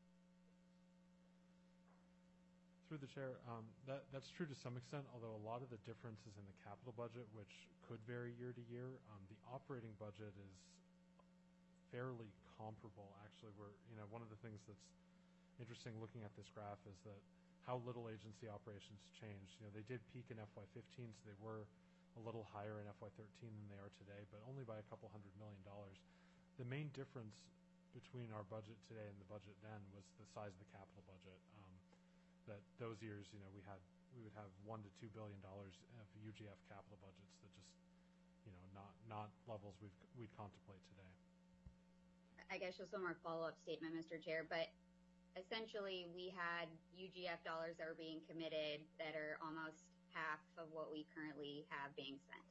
Through the chair, um, that, that's true to some extent, although a lot of the differences in the capital budget, which could vary year to year, um, the operating budget is fairly comparable, actually. We're, you know, one of the things that's interesting looking at this graph is that how little agency operations changed. You know, they did peak in F Y fifteen, so they were a little higher in F Y thirteen than they are today, but only by a couple hundred million dollars. The main difference between our budget today and the budget then was the size of the capital budget. Um, that those years, you know, we had we would have one to two billion dollars of U G F capital budgets that just, you know, not not levels we've we'd contemplate today. I guess just one more follow-up statement, Mister Chair, but essentially we had U G F dollars that were being committed that are almost half of what we currently have being spent.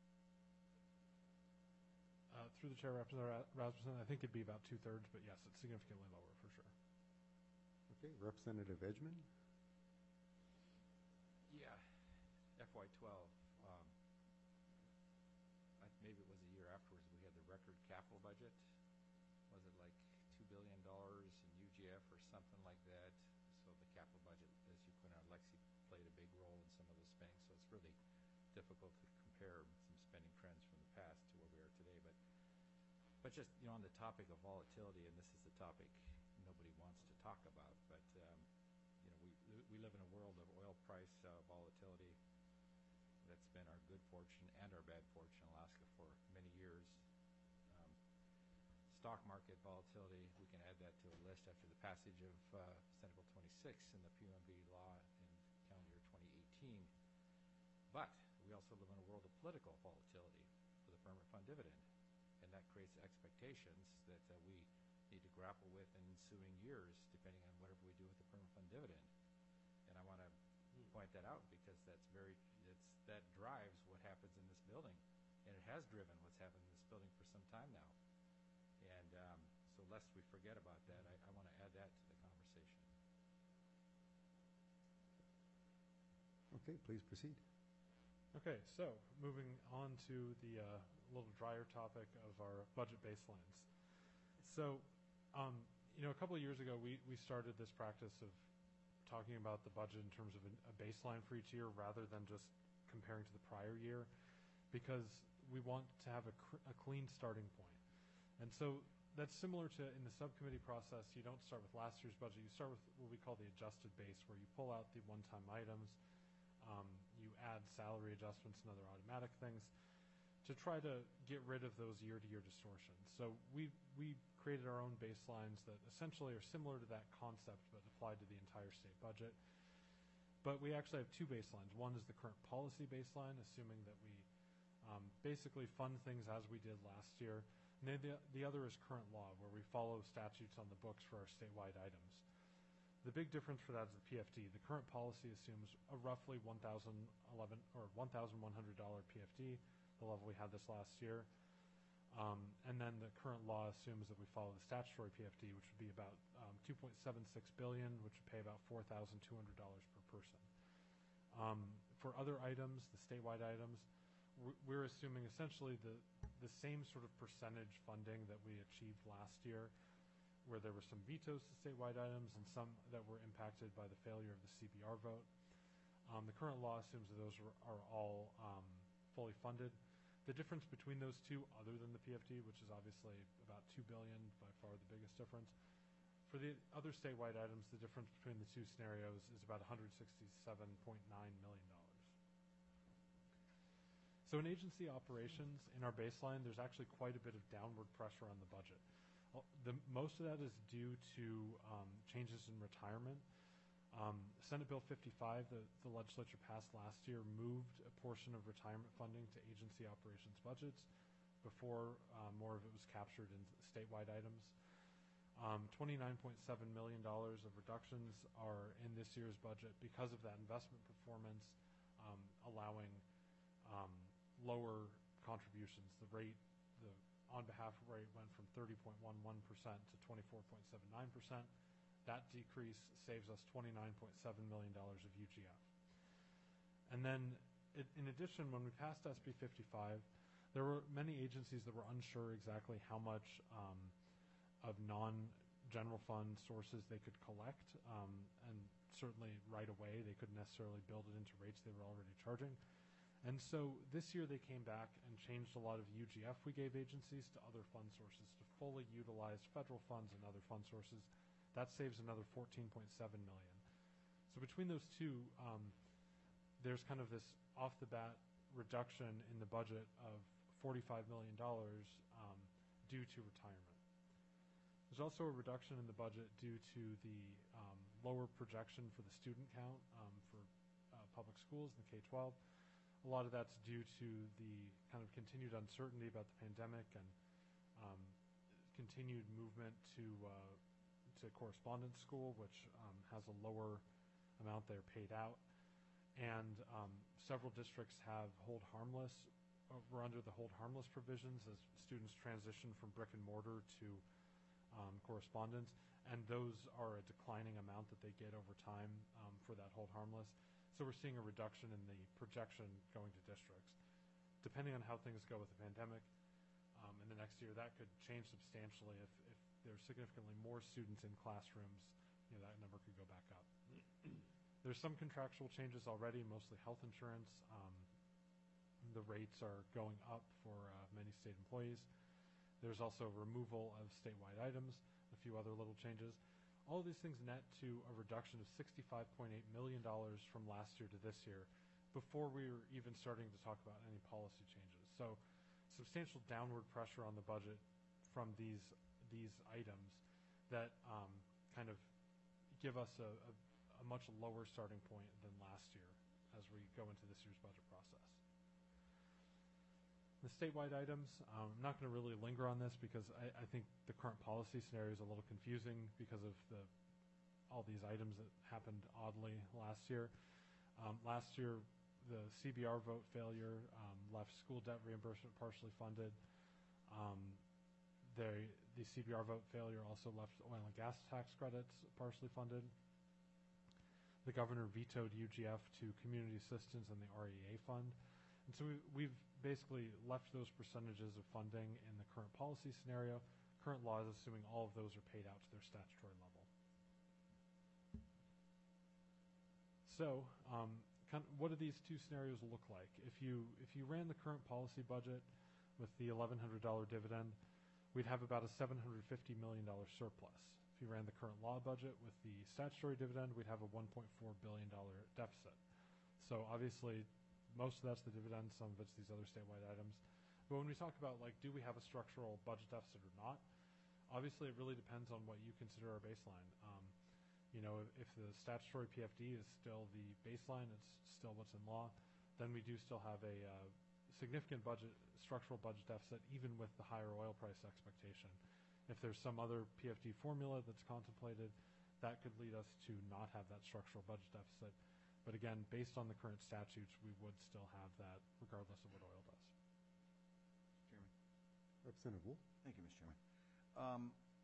Uh, through the chair, Representative Rasmussen, I think it'd be about two-thirds, but yes, it's significantly lower for sure. Okay, Representative Edgman? Yeah, F Y twelve, um, I, maybe it was a year afterwards, we had the record capital budget. Was it like two billion dollars in U G F or something like that? So the capital budget, as you point out, Lexi played a big role in some of those spending, so it's really difficult to compare some spending trends from the past to where we are today. But but just, you know, on the topic of volatility, and this is the topic nobody wants to talk about, but um, you know, we we live in a world of oil price uh, volatility. That's been our good fortune and our bad fortune in Alaska for many years. Um, stock market volatility, we can add that to a list after the passage of uh, Senate Bill twenty-six and the P U M B law in calendar year twenty eighteen. But we also live in a world of political volatility for the permanent fund dividend, and that creates expectations that uh, we need to grapple with in ensuing years, depending on whatever we do with the permanent fund dividend. And I want to point that out because that's very, it's, that drives what happens in this building, and it has driven what's happened in this building for some time now. And um, so lest we forget about that, I, I want to add that to the conversation. Okay, please proceed. Okay, so moving on to the uh, little drier topic of our budget baselines. So, um, you know, a couple of years ago, we, we started this practice of talking about the budget in terms of a, a baseline for each year rather than just comparing to the prior year, because we want to have a, cr- a clean starting point. And so that's similar to in the subcommittee process. You don't start with last year's budget. You start with what we call the adjusted base, where you pull out the one-time items, um, you add salary adjustments and other automatic things to try to get rid of those year-to-year distortions. So we we created our own baselines that essentially are similar to that concept but applied to the entire state budget. But we actually have two baselines. One is the current policy baseline, assuming that we um, basically fund things as we did last year. And then the, the other is current law, where we follow statutes on the books for our statewide items. The big difference for that is the P F D. The current policy assumes a roughly one thousand eleven or one thousand one hundred dollars P F D, the level we had this last year. Um, and then the current law assumes that we follow the statutory P F D, which would be about um, two point seven six billion dollars, which would pay about four thousand two hundred dollars per person. Um, for other items, the statewide items, we're assuming essentially the, the same sort of percentage funding that we achieved last year, where there were some vetoes to statewide items and some that were impacted by the failure of the C B R vote. Um, the current law assumes that those are, are all um, fully funded. The difference between those two, other than the P F D, which is obviously about two billion dollars, by far the biggest difference, for the other statewide items, the difference between the two scenarios is about one hundred sixty-seven point nine million dollars. So in agency operations, in our baseline, there's actually quite a bit of downward pressure on the budget. The, most of that is due to um, changes in retirement. Um, Senate Bill fifty-five, the, the legislature passed last year, moved a portion of retirement funding to agency operations budgets. Before, um, more of it was captured in statewide items. Um, twenty-nine point seven million dollars of reductions are in this year's budget because of that investment performance, um, allowing um, lower contributions. The rate, the on-behalf rate went from thirty point one one percent to twenty-four point seven nine percent. That decrease saves us twenty-nine point seven million dollars of U G F. And then, it, in addition, when we passed S B fifty-five, there were many agencies that were unsure exactly how much um, of non-general fund sources they could collect, um, and certainly right away they couldn't necessarily build it into rates they were already charging. And so this year they came back and changed a lot of U G F we gave agencies to other fund sources to fully utilize federal funds and other fund sources. That saves another fourteen point seven million dollars. So between those two, um, there's kind of this off-the-bat reduction in the budget of forty-five million dollars um, due to retirement. There's also a reduction in the budget due to the um, lower projection for the student count um, for uh, public schools in the K twelve. A lot of that's due to the kind of continued uncertainty about the pandemic and um, continued movement to uh, to correspondence school, which um, has a lower amount they're paid out. And um, several districts have hold harmless, uh, we're under the hold harmless provisions as students transition from brick and mortar to um, correspondence. And those are a declining amount that they get over time um, for that hold harmless. So we're seeing a reduction in the projection going to districts. Depending on how things go with the pandemic um, in the next year, that could change substantially. If, if there's significantly more students in classrooms, you know, that number could go back up. There's some contractual changes already, mostly health insurance. Um, the rates are going up for uh, many state employees. There's also removal of statewide items, a few other little changes. All of these things net to a reduction of sixty-five point eight million dollars from last year to this year before we were even starting to talk about any policy changes. So substantial downward pressure on the budget from these these items that um, kind of give us a, a, a much lower starting point than last year as we go into this year's budget process. The statewide items, um, I'm not going to really linger on this because I, I think the current policy scenario is a little confusing because of the all these items that happened oddly last year. Um, last year, the C B R vote failure um, left school debt reimbursement partially funded. Um, they, the C B R vote failure also left oil and gas tax credits partially funded. The governor vetoed U G F to community assistance and the R E A fund. And so we, we've basically left those percentages of funding in the current policy scenario. Current law is assuming all of those are paid out to their statutory level. So, um, kind of, what do these two scenarios look like? If you if you ran the current policy budget with the eleven hundred dollar dividend, we'd have about a seven hundred fifty million dollars surplus. If you ran the current law budget with the statutory dividend, we'd have a one point four billion dollars deficit. So obviously, most of that's the dividend, some of it's these other statewide items. But when we talk about, like, do we have a structural budget deficit or not, obviously it really depends on what you consider our baseline. Um, you know, if, if the statutory P F D is still the baseline, it's still what's in law, then we do still have a uh, significant budget, structural budget deficit, even with the higher oil price expectation. If there's some other P F D formula that's contemplated, that could lead us to not have that structural budget deficit. But again, based on the current statutes, we would still have that regardless of what oil does. Chairman. Representative Wolf. Thank you, Mister Chairman. Um,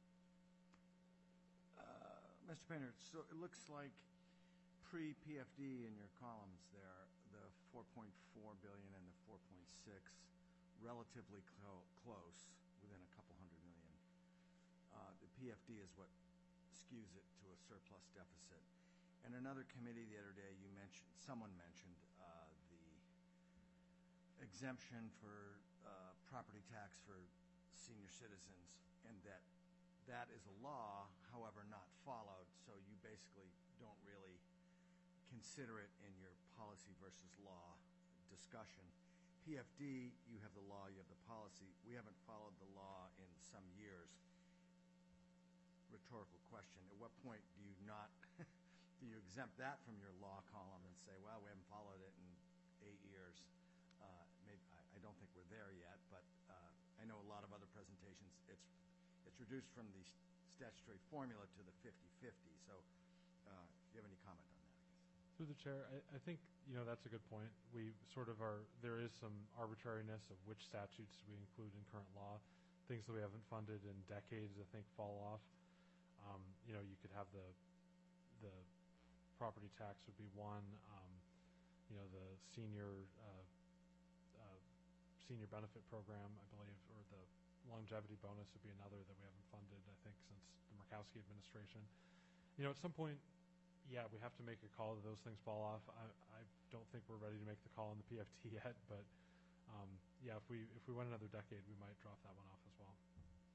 uh, Mister Painter, so it looks like pre-P F D in your columns there, the four point four billion dollars and the four point six, relatively clo close, within a couple hundred million. Uh, the P F D is what skews it to a surplus deficit. And another committee the other day, you mentioned, someone mentioned uh, the exemption for uh, property tax for senior citizens, and that that is a law, however, not followed, so you basically don't really consider it in your policy versus law discussion. P F D, you have the law, you have the policy. We haven't followed the law in some years. Rhetorical question. At what point do you not do you exempt that from your law column and say, well, we haven't followed it in eight years? Uh, maybe, I, I don't think we're there yet, but uh, I know a lot of other presentations, it's it's reduced from the statutory formula to the fifty fifty. So uh, if you have any comment on that, I guess. Through the chair, I, I think, you know, that's a good point. We sort of are, there is some arbitrariness of which statutes we include in current law. Things that we haven't funded in decades, I think, fall off. Um, you know, you could have the the property tax would be one. Um, you know, the senior uh, uh, senior benefit program, I believe, or the longevity bonus would be another that we haven't funded, I think, since the Murkowski administration. You know, at some point, yeah, we have to make a call that those things fall off. I, I don't think we're ready to make the call on the P F T yet, but um, yeah, if we if we went another decade, we might drop that one off as well.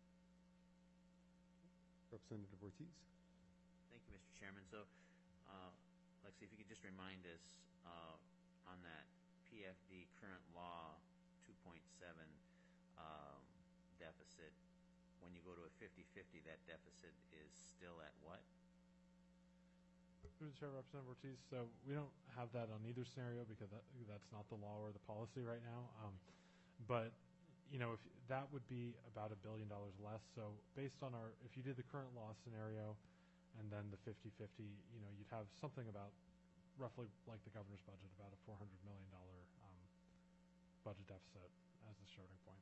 Representative Ortiz. Thank you, Mister Chairman. So, uh, Lexi, if you could just remind us uh, on that P F D current law two point seven um, deficit, when you go to a fifty fifty, that deficit is still at what? Through the chair, Representative Ortiz. So we don't have that on either scenario because that, that's not the law or the policy right now. Um, but you know, if that would be about a billion dollars less. So based on our, if you did the current loss scenario and then the fifty-fifty, you know, you'd have something about roughly like the governor's budget, about a four hundred million dollars um, budget deficit as the starting point.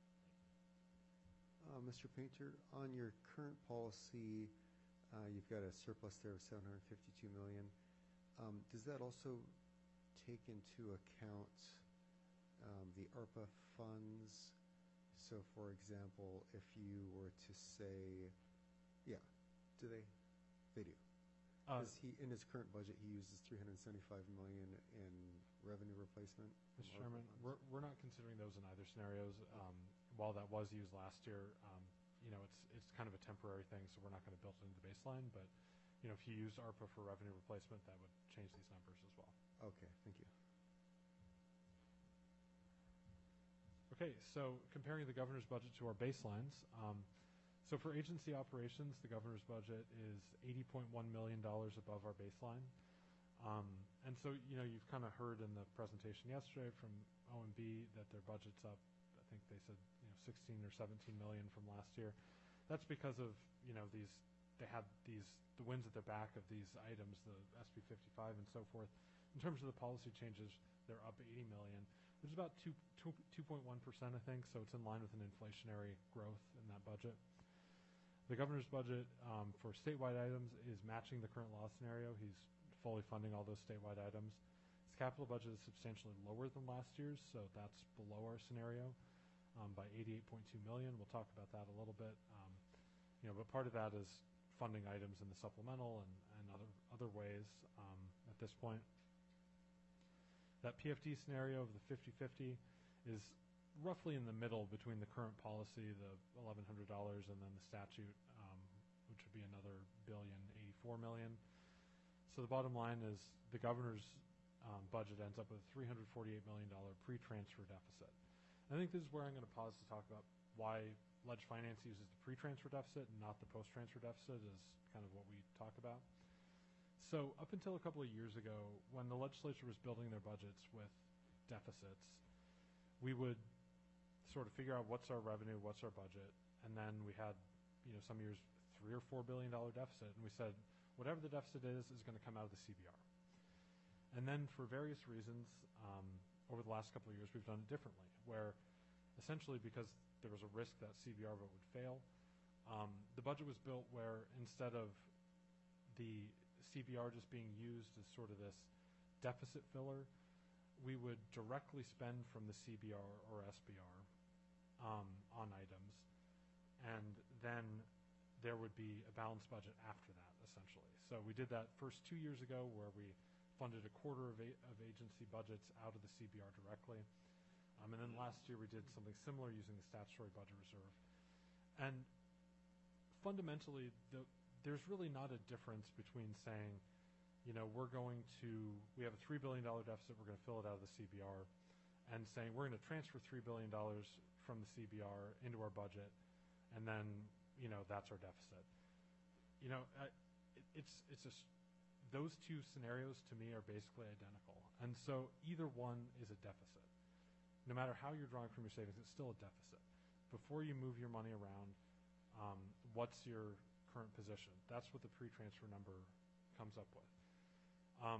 Uh, Mister Painter, on your current policy, uh, you've got a surplus there of seven hundred fifty-two million dollars. Um, does that also take into account um, the ARPA funds? So, for example, if you were to say, yeah, do they? They do. Uh, Because he, in his current budget, he uses three hundred seventy-five million dollars in revenue replacement. from Mister ARPA Chairman, funds. we're, we're not considering those in either scenarios. Um, while that was used last year, um, you know, it's it's kind of a temporary thing, so we're not going to build it into the baseline. But, you know, if you used ARPA for revenue replacement, that would change these numbers as well. Okay, thank you. Okay, so comparing the governor's budget to our baselines. Um, so for agency operations, the governor's budget is eighty point one million dollars above our baseline. Um, and so, you know, you've kind of heard in the presentation yesterday from O M B that their budget's up, I think they said, you know, sixteen or seventeen million from last year. That's because of, you know, these, they had these, the winds at their back of these items, the S B fifty-five and so forth. In terms of the policy changes, they're up eighty million, which is about two, two, two point one percent, I think, so it's in line with an inflationary growth in that budget. The governor's budget um, for statewide items is matching the current law scenario. He's fully funding all those statewide items. His capital budget is substantially lower than last year's, so that's below our scenario um, by eighty-eight point two million dollars. We'll talk about that a little bit. Um, you know, but part of that is funding items in the supplemental and, and other other ways um, at this point. That P F D scenario of the fifty-fifty is roughly in the middle between the current policy, the eleven hundred dollars, and then the statute, um, which would be another billion eighty-four million. So the bottom line is the governor's um, budget ends up with a three hundred forty-eight million dollars pre-transfer deficit. I think this is where I'm going to pause to talk about why Ledge Finance uses the pre-transfer deficit and not the post-transfer deficit is kind of what we talk about. So up until a couple of years ago, when the legislature was building their budgets with deficits, we would sort of figure out what's our revenue, what's our budget, and then we had, you know, some years three or four billion dollar deficit, and we said whatever the deficit is is going to come out of the C B R. And then for various reasons, um, over the last couple of years, we've done it differently, where essentially because there was a risk that C B R vote would fail, um, the budget was built where instead of the C B R just being used as sort of this deficit filler, we would directly spend from the C B R or S B R um, on items, and then there would be a balanced budget after that, essentially. So we did that first two years ago where we funded a quarter of, a, of agency budgets out of the C B R directly. Um, and then last year we did something similar using the statutory budget reserve. And fundamentally, the, there's really not a difference between saying, you know, we're going to, we have a three billion dollars deficit, we're going to fill it out of the C B R, and saying we're going to transfer three billion dollars from the C B R into our budget, and then, you know, that's our deficit. You know, uh, it, it's, it's a, those two scenarios to me are basically identical. And so either one is a deficit. No matter how you're drawing from your savings, it's still a deficit. Before you move your money around, um, what's your current position? That's what the pre-transfer number comes up with. Um,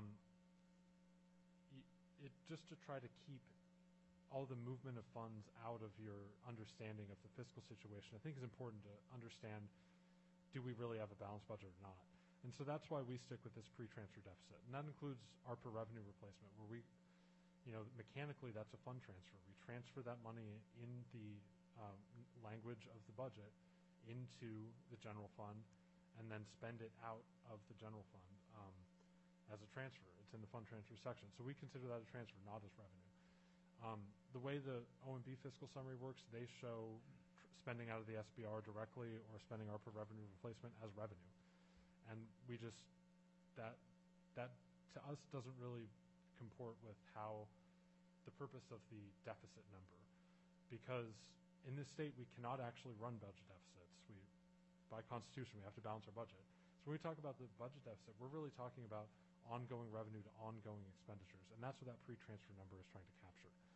it just to try to keep all the movement of funds out of your understanding of the fiscal situation, I think is important to understand, do we really have a balanced budget or not? And so that's why we stick with this pre-transfer deficit. And that includes ARPA revenue replacement, where we, you know, mechanically that's a fund transfer. We transfer that money in the um, language of the budget into the general fund and then spend it out of the general fund um, as a transfer. It's in the fund transfer section. So we consider that a transfer, not as revenue. Um, the way the O M B fiscal summary works, they show tr- spending out of the S B R directly or spending ARPA revenue replacement as revenue. And we just, that, that to us doesn't really comport with how the purpose of the deficit number. Because in this state, we cannot actually run budget deficits. We, by constitution, we have to balance our budget. So when we talk about the budget deficit, we're really talking about ongoing revenue to ongoing expenditures. And that's what that pre-transfer number is trying to capture.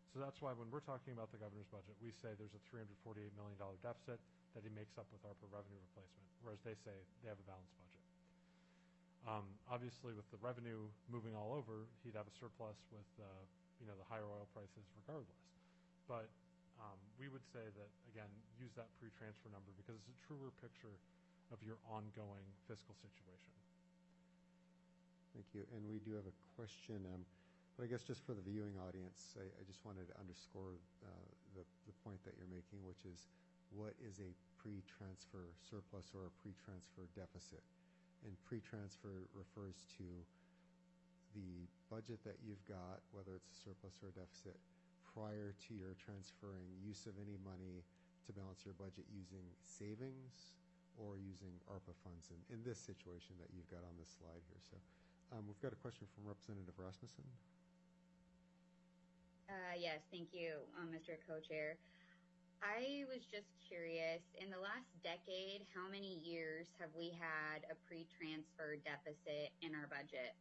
So that's why when we're talking about the governor's budget, we say there's a three hundred forty-eight million dollars deficit that he makes up with ARPA revenue replacement, whereas they say they have a balanced budget. Um, obviously, with the revenue moving all over, he'd have a surplus with uh, you know the higher oil prices regardless. But um, we would say that, again, use that pre-transfer number because it's a truer picture of your ongoing fiscal situation. Thank you. And we do have a question, um, but I guess just for the viewing audience, I, I just wanted to underscore uh, the, the point that you're making, which is what is a pre-transfer surplus or a pre-transfer deficit? And pre-transfer refers to the budget that you've got, whether it's a surplus or a deficit, prior to your transferring use of any money to balance your budget using savings or using ARPA funds in, in this situation that you've got on this slide here. So um, we've got a question from Representative Rasmussen. Uh, yes, thank you, um, Mister Co-Chair. I was just curious, in the last decade, how many years have we had a pre-transfer deficit in our budget?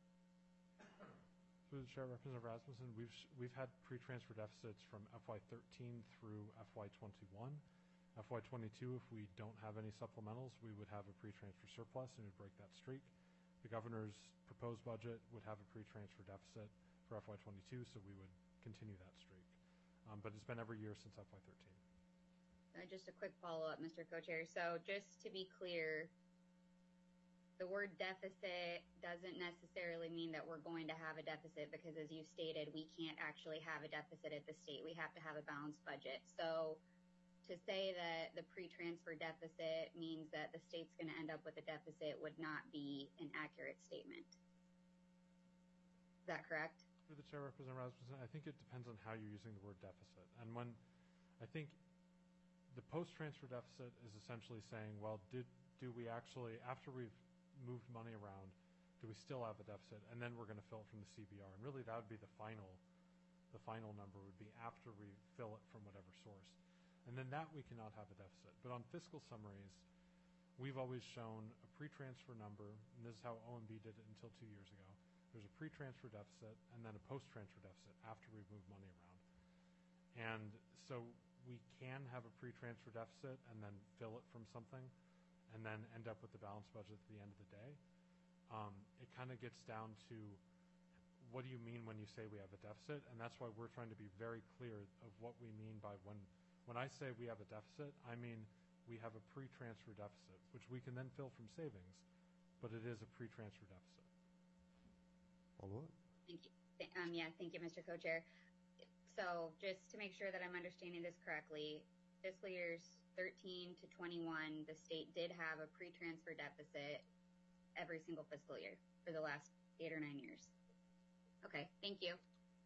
Through the Chair, Representative Rasmussen, we've we've had pre-transfer deficits from F Y thirteen through F Y twenty-one. F Y twenty-two, if we don't have any supplementals, we would have a pre-transfer surplus and it would break that streak. The governor's proposed budget would have a pre-transfer deficit for F Y twenty-two, so we would continue that streak. Um, but it's been every year since F Y thirteen. Uh, just a quick follow-up, Mister Co-Chair. So just to be clear, the word deficit doesn't necessarily mean that we're going to have a deficit because, as you stated, we can't actually have a deficit at the state. We have to have a balanced budget. So to say that the pre-transfer deficit means that the state's going to end up with a deficit would not be an accurate statement. Is that correct? Through the Chair, Representative Rasmussen, I think it depends on how you're using the word deficit. And when I think the post-transfer deficit is essentially saying, well, did do we actually, after we've moved money around, do we still have a deficit? And then we're going to fill it from the C B R. And really that would be the final, the final number would be after we fill it from whatever source. And then that we cannot have a deficit. But on fiscal summaries, we've always shown a pre-transfer number, and this is how O M B did it until two years ago. There's a pre-transfer deficit and then a post-transfer deficit after we've moved money around. And so we can have a pre-transfer deficit and then fill it from something and then end up with the balanced budget at the end of the day. Um, it kind of gets down to what do you mean when you say we have a deficit? And that's why we're trying to be very clear of what we mean by when, when I say we have a deficit, I mean we have a pre-transfer deficit, which we can then fill from savings, but it is a pre-transfer deficit. Follow up? Thank you. Th- Um, yeah, thank you, Mister Co-Chair. So just to make sure that I'm understanding this correctly, fiscal years thirteen to twenty-one, the state did have a pre-transfer deficit every single fiscal year for the last eight or nine years. Okay, thank you.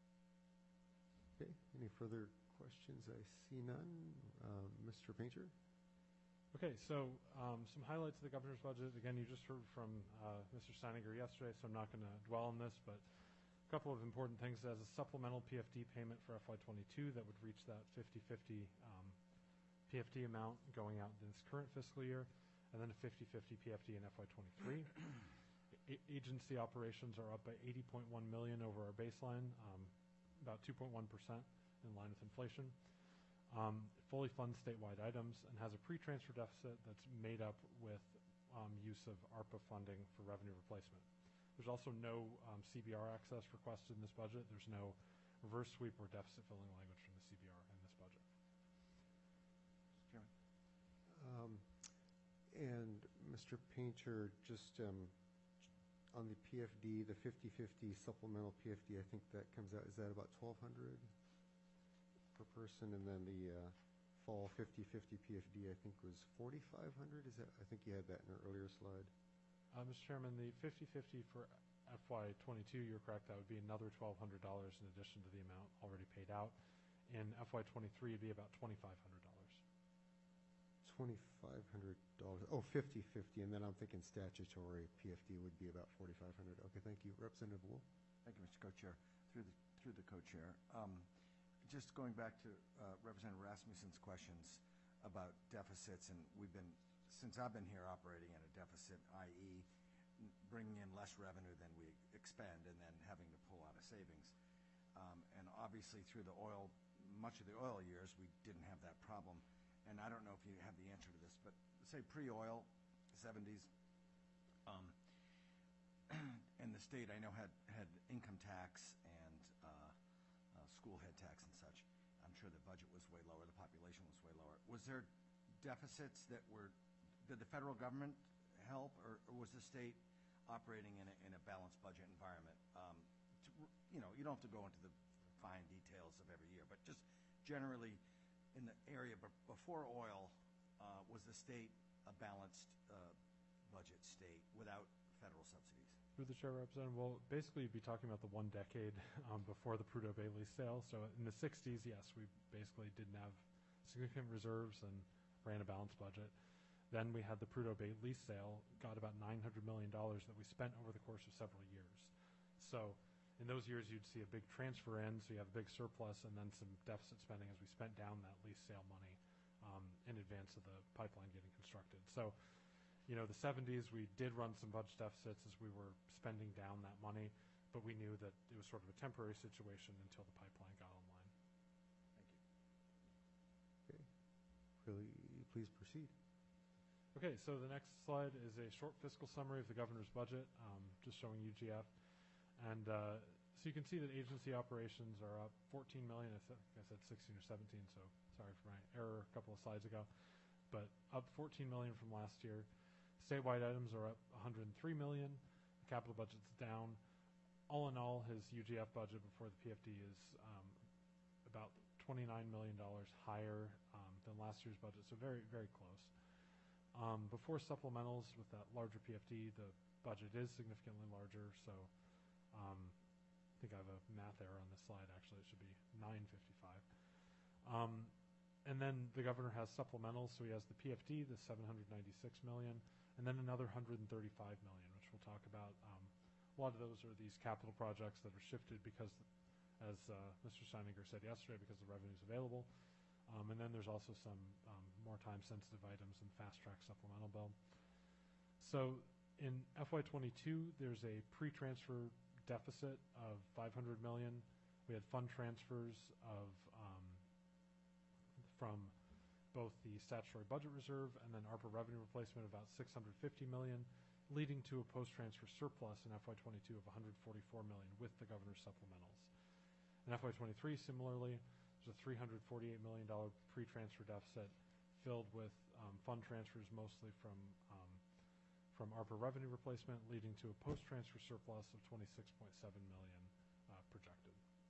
Okay, any further questions? I see none. Uh, Mister Painter? Okay, so um, some highlights of the governor's budget. Again, you just heard from uh, Mister Steininger yesterday, so I'm not going to dwell on this, but a couple of important things. As a supplemental P F D payment for F Y twenty-two that would reach that fifty-fifty um, P F D amount going out in this current fiscal year, and then a fifty-fifty P F D in F Y twenty-three. A- agency operations are up by eighty point one million dollars over our baseline, um, about two point one percent in line with inflation. Um, fully funds statewide items and has a pre-transfer deficit that's made up with um, use of ARPA funding for revenue replacement. There's also no um, C B R access requested in this budget. There's no reverse sweep or deficit filling language from the C B R in this budget. Mister Chairman. Um, and Mister Painter, just um, on the P F D, the fifty-fifty supplemental P F D, I think that comes out, is that about twelve hundred per person? And then the uh, fall fifty-fifty P F D, I think, was forty-five hundred. Is that? I think you had that in an earlier slide. Uh, Mister Chairman, the fifty-fifty for F Y twenty-two, you're correct, that would be another twelve hundred dollars in addition to the amount already paid out. In F Y twenty-three, it'd be about twenty-five hundred dollars. twenty-five hundred dollars. Oh, fifty-fifty, and then I'm thinking statutory P F D would be about forty-five hundred dollars. Okay, thank you. Representative Wolf? Thank you, Mister Co-Chair. Through the, through the Co-Chair. Um, just going back to uh, Representative Rasmussen's questions about deficits, and we've been, since I've been here operating at a deficit, that is bringing in less revenue than we expend and then having to pull out of savings. Um, and obviously through the oil, much of the oil years, we didn't have that problem. And I don't know if you have the answer to this, but say pre-oil, seventies, um, and the state I know had, had income tax and uh, uh, school head tax and such. I'm sure the budget was way lower, the population was way lower. Was there deficits that were, did the federal government help, or, or was the state operating in a, in a balanced budget environment? Um, to, you know, you don't have to go into the fine details of every year, but just generally in the area b- before oil, uh, was the state a balanced uh, budget state without federal subsidies? Through the chair, Representative, well, basically you'd be talking about the one decade um, before the Prudhoe Bay lease sale. So in the sixties, yes, we basically didn't have significant reserves and ran a balanced budget. Then we had the Prudhoe Bay lease sale, got about nine hundred million dollars that we spent over the course of several years. So in those years, you'd see a big transfer in, so you have a big surplus, and then some deficit spending as we spent down that lease sale money um, in advance of the pipeline getting constructed. So, you know, the seventies, we did run some budget deficits as we were spending down that money, but we knew that it was sort of a temporary situation until the pipeline got online. Thank you. Okay. Really, please proceed. Okay, so the next slide is a short fiscal summary of the governor's budget, um, just showing U G F. And uh, so you can see that agency operations are up fourteen million. I, th- I said sixteen or seventeen, so sorry for my error a couple of slides ago. But up fourteen million from last year. Statewide items are up one hundred three million. The capital budget's down. All in all, his U G F budget before the P F D is um, about twenty-nine million dollars higher um, than last year's budget, so very, very close. Um, before supplementals with that larger P F D, the budget is significantly larger, so um, I think I have a math error on this slide. Actually, it should be nine fifty-five. Um, and then the governor has supplementals, so he has the P F D, the seven hundred ninety-six million dollars, and then another one hundred thirty-five million dollars, which we'll talk about. Um, a lot of those are these capital projects that are shifted because, as uh, Mister Steininger said yesterday, because the revenue is available. Um, and then there's also some um, more time-sensitive items in the fast-track supplemental bill. So in F Y twenty-two, there's a pre-transfer deficit of five hundred million dollars. We had fund transfers of um, from both the statutory budget reserve and then ARPA revenue replacement of about six hundred fifty million dollars, leading to a post-transfer surplus in F Y twenty-two of one hundred forty-four million dollars with the governor's supplementals. In F Y twenty-three, similarly, there's a three hundred forty-eight million dollars pre-transfer deficit filled with um, fund transfers mostly from um, from ARPA revenue replacement, leading to a post-transfer surplus of twenty-six point seven million dollars uh, projected.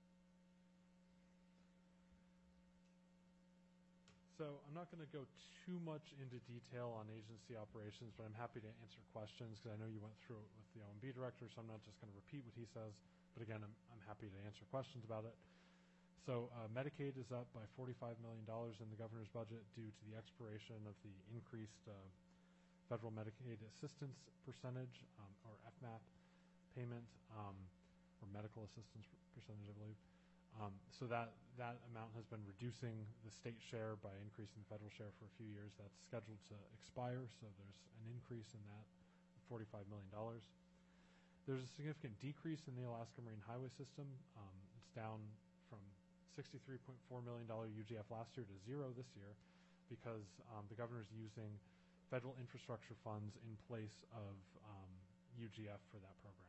So I'm not going to go too much into detail on agency operations, but I'm happy to answer questions because I know you went through it with the O M B director, so I'm not just going to repeat what he says. But again, I'm, I'm happy to answer questions about it. So uh, Medicaid is up by forty-five million dollars in the governor's budget due to the expiration of the increased uh, federal Medicaid assistance percentage, um, or F MAP payment, um, or medical assistance percentage, I believe. Um, so that, that amount has been reducing the state share by increasing the federal share for a few years. That's scheduled to expire, so there's an increase in that of forty-five million dollars. There's a significant decrease in the Alaska Marine Highway System. Um, it's down from sixty-three point four million dollars U G F last year to zero this year because um, the governor is using federal infrastructure funds in place of um, U G F for that program.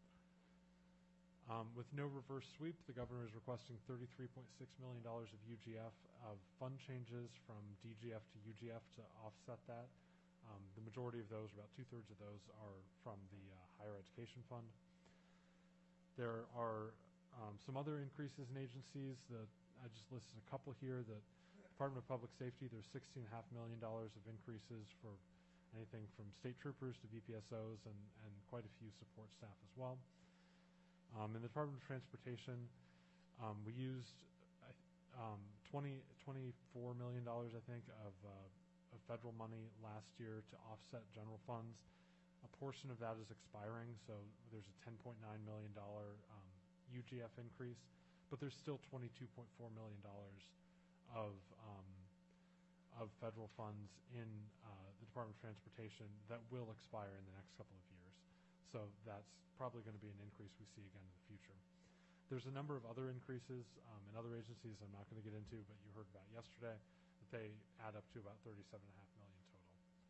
Um, with no reverse sweep, the governor is requesting thirty-three point six million dollars of U G F of fund changes from D G F to U G F to offset that. Um, the majority of those, about two-thirds of those, are from the uh, Higher Education Fund. There are um, some other increases in agencies that I just listed a couple here. The Department of Public Safety, there's sixteen point five million dollars of increases for anything from state troopers to V P S Os and, and quite a few support staff as well. Um, in the Department of Transportation, um, we used um, twenty, twenty-four million dollars, I think, of, uh, of federal money last year to offset general funds. A portion of that is expiring, so there's a ten point nine million dollars um, U G F increase, but there's still twenty-two point four million dollars of, um, of federal funds in uh, the Department of Transportation that will expire in the next couple of years. So that's probably going to be an increase we see again in the future. There's a number of other increases um, in other agencies I'm not going to get into, but you heard about yesterday, that they add up to about thirty-seven point five million total.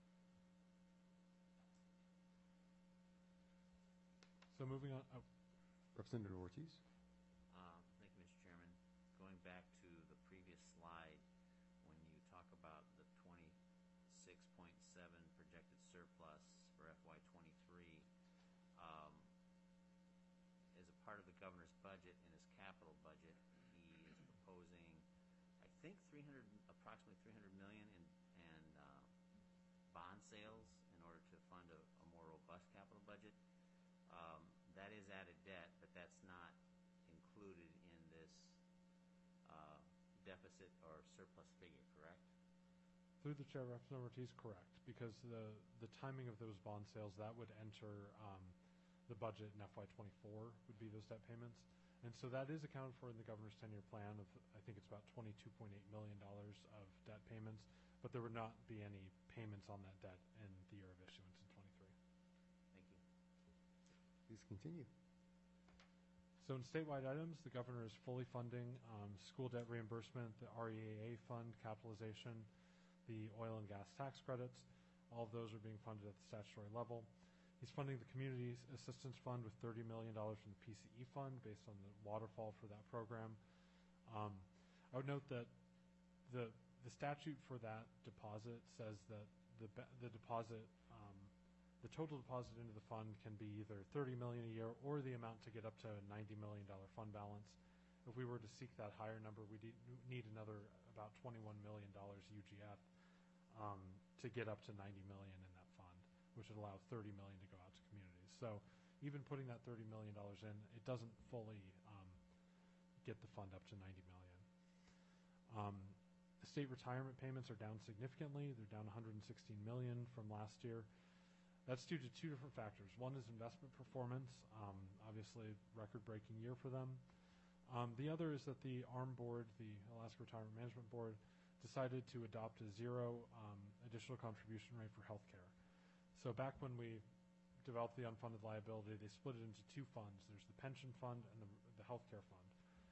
So moving on, oh, Representative Ortiz? Uh, Thank you, Mister Chairman. Going back to the previous slide, when you talk about the twenty-six point seven projected surplus for F Y twenty-three, um, as a part of the governor's budget and his capital budget, he is proposing, I think, three hundred, approximately three hundred million in, in uh, bond sales in order to fund a, a more robust capital budget. Um, that is added debt, but that's not included in this uh, deficit or surplus figure, correct? through the chair, Representative Ortiz, correct, because the, the timing of those bond sales, that would enter um, the budget in F Y twenty-four would be those debt payments. And so that is accounted for in the governor's ten-year plan of, I think it's about twenty-two point eight million dollars of debt payments, but there would not be any payments on that debt in the year of issuance in twenty-three. Thank you. Please continue. So in statewide items, the governor is fully funding um, school debt reimbursement, the R E A A fund capitalization, the oil and gas tax credits. All of those are being funded at the statutory level. He's funding the Community Assistance Fund with thirty million dollars from the P C E fund based on the waterfall for that program. Um, I would note that the the statute for that deposit says that the the deposit um, the total deposit into the fund can be either thirty million dollars a year or the amount to get up to a ninety million dollars fund balance. If we were to seek that higher number, we need another about twenty-one million dollars U G F um, to get up to ninety million dollars in that fund, which would allow thirty million dollars to go out to communities. So even putting that thirty million dollars in, it doesn't fully um, get the fund up to ninety million dollars. Um, the state retirement payments are down significantly. They're down one hundred sixteen million dollars from last year. That's due to two different factors. One is investment performance, um, obviously record-breaking year for them. Um, the other is that the A R M board, the Alaska Retirement Management Board, decided to adopt a zero um, additional contribution rate for healthcare. So back when we developed the unfunded liability, they split it into two funds. There's the pension fund and the, the healthcare fund.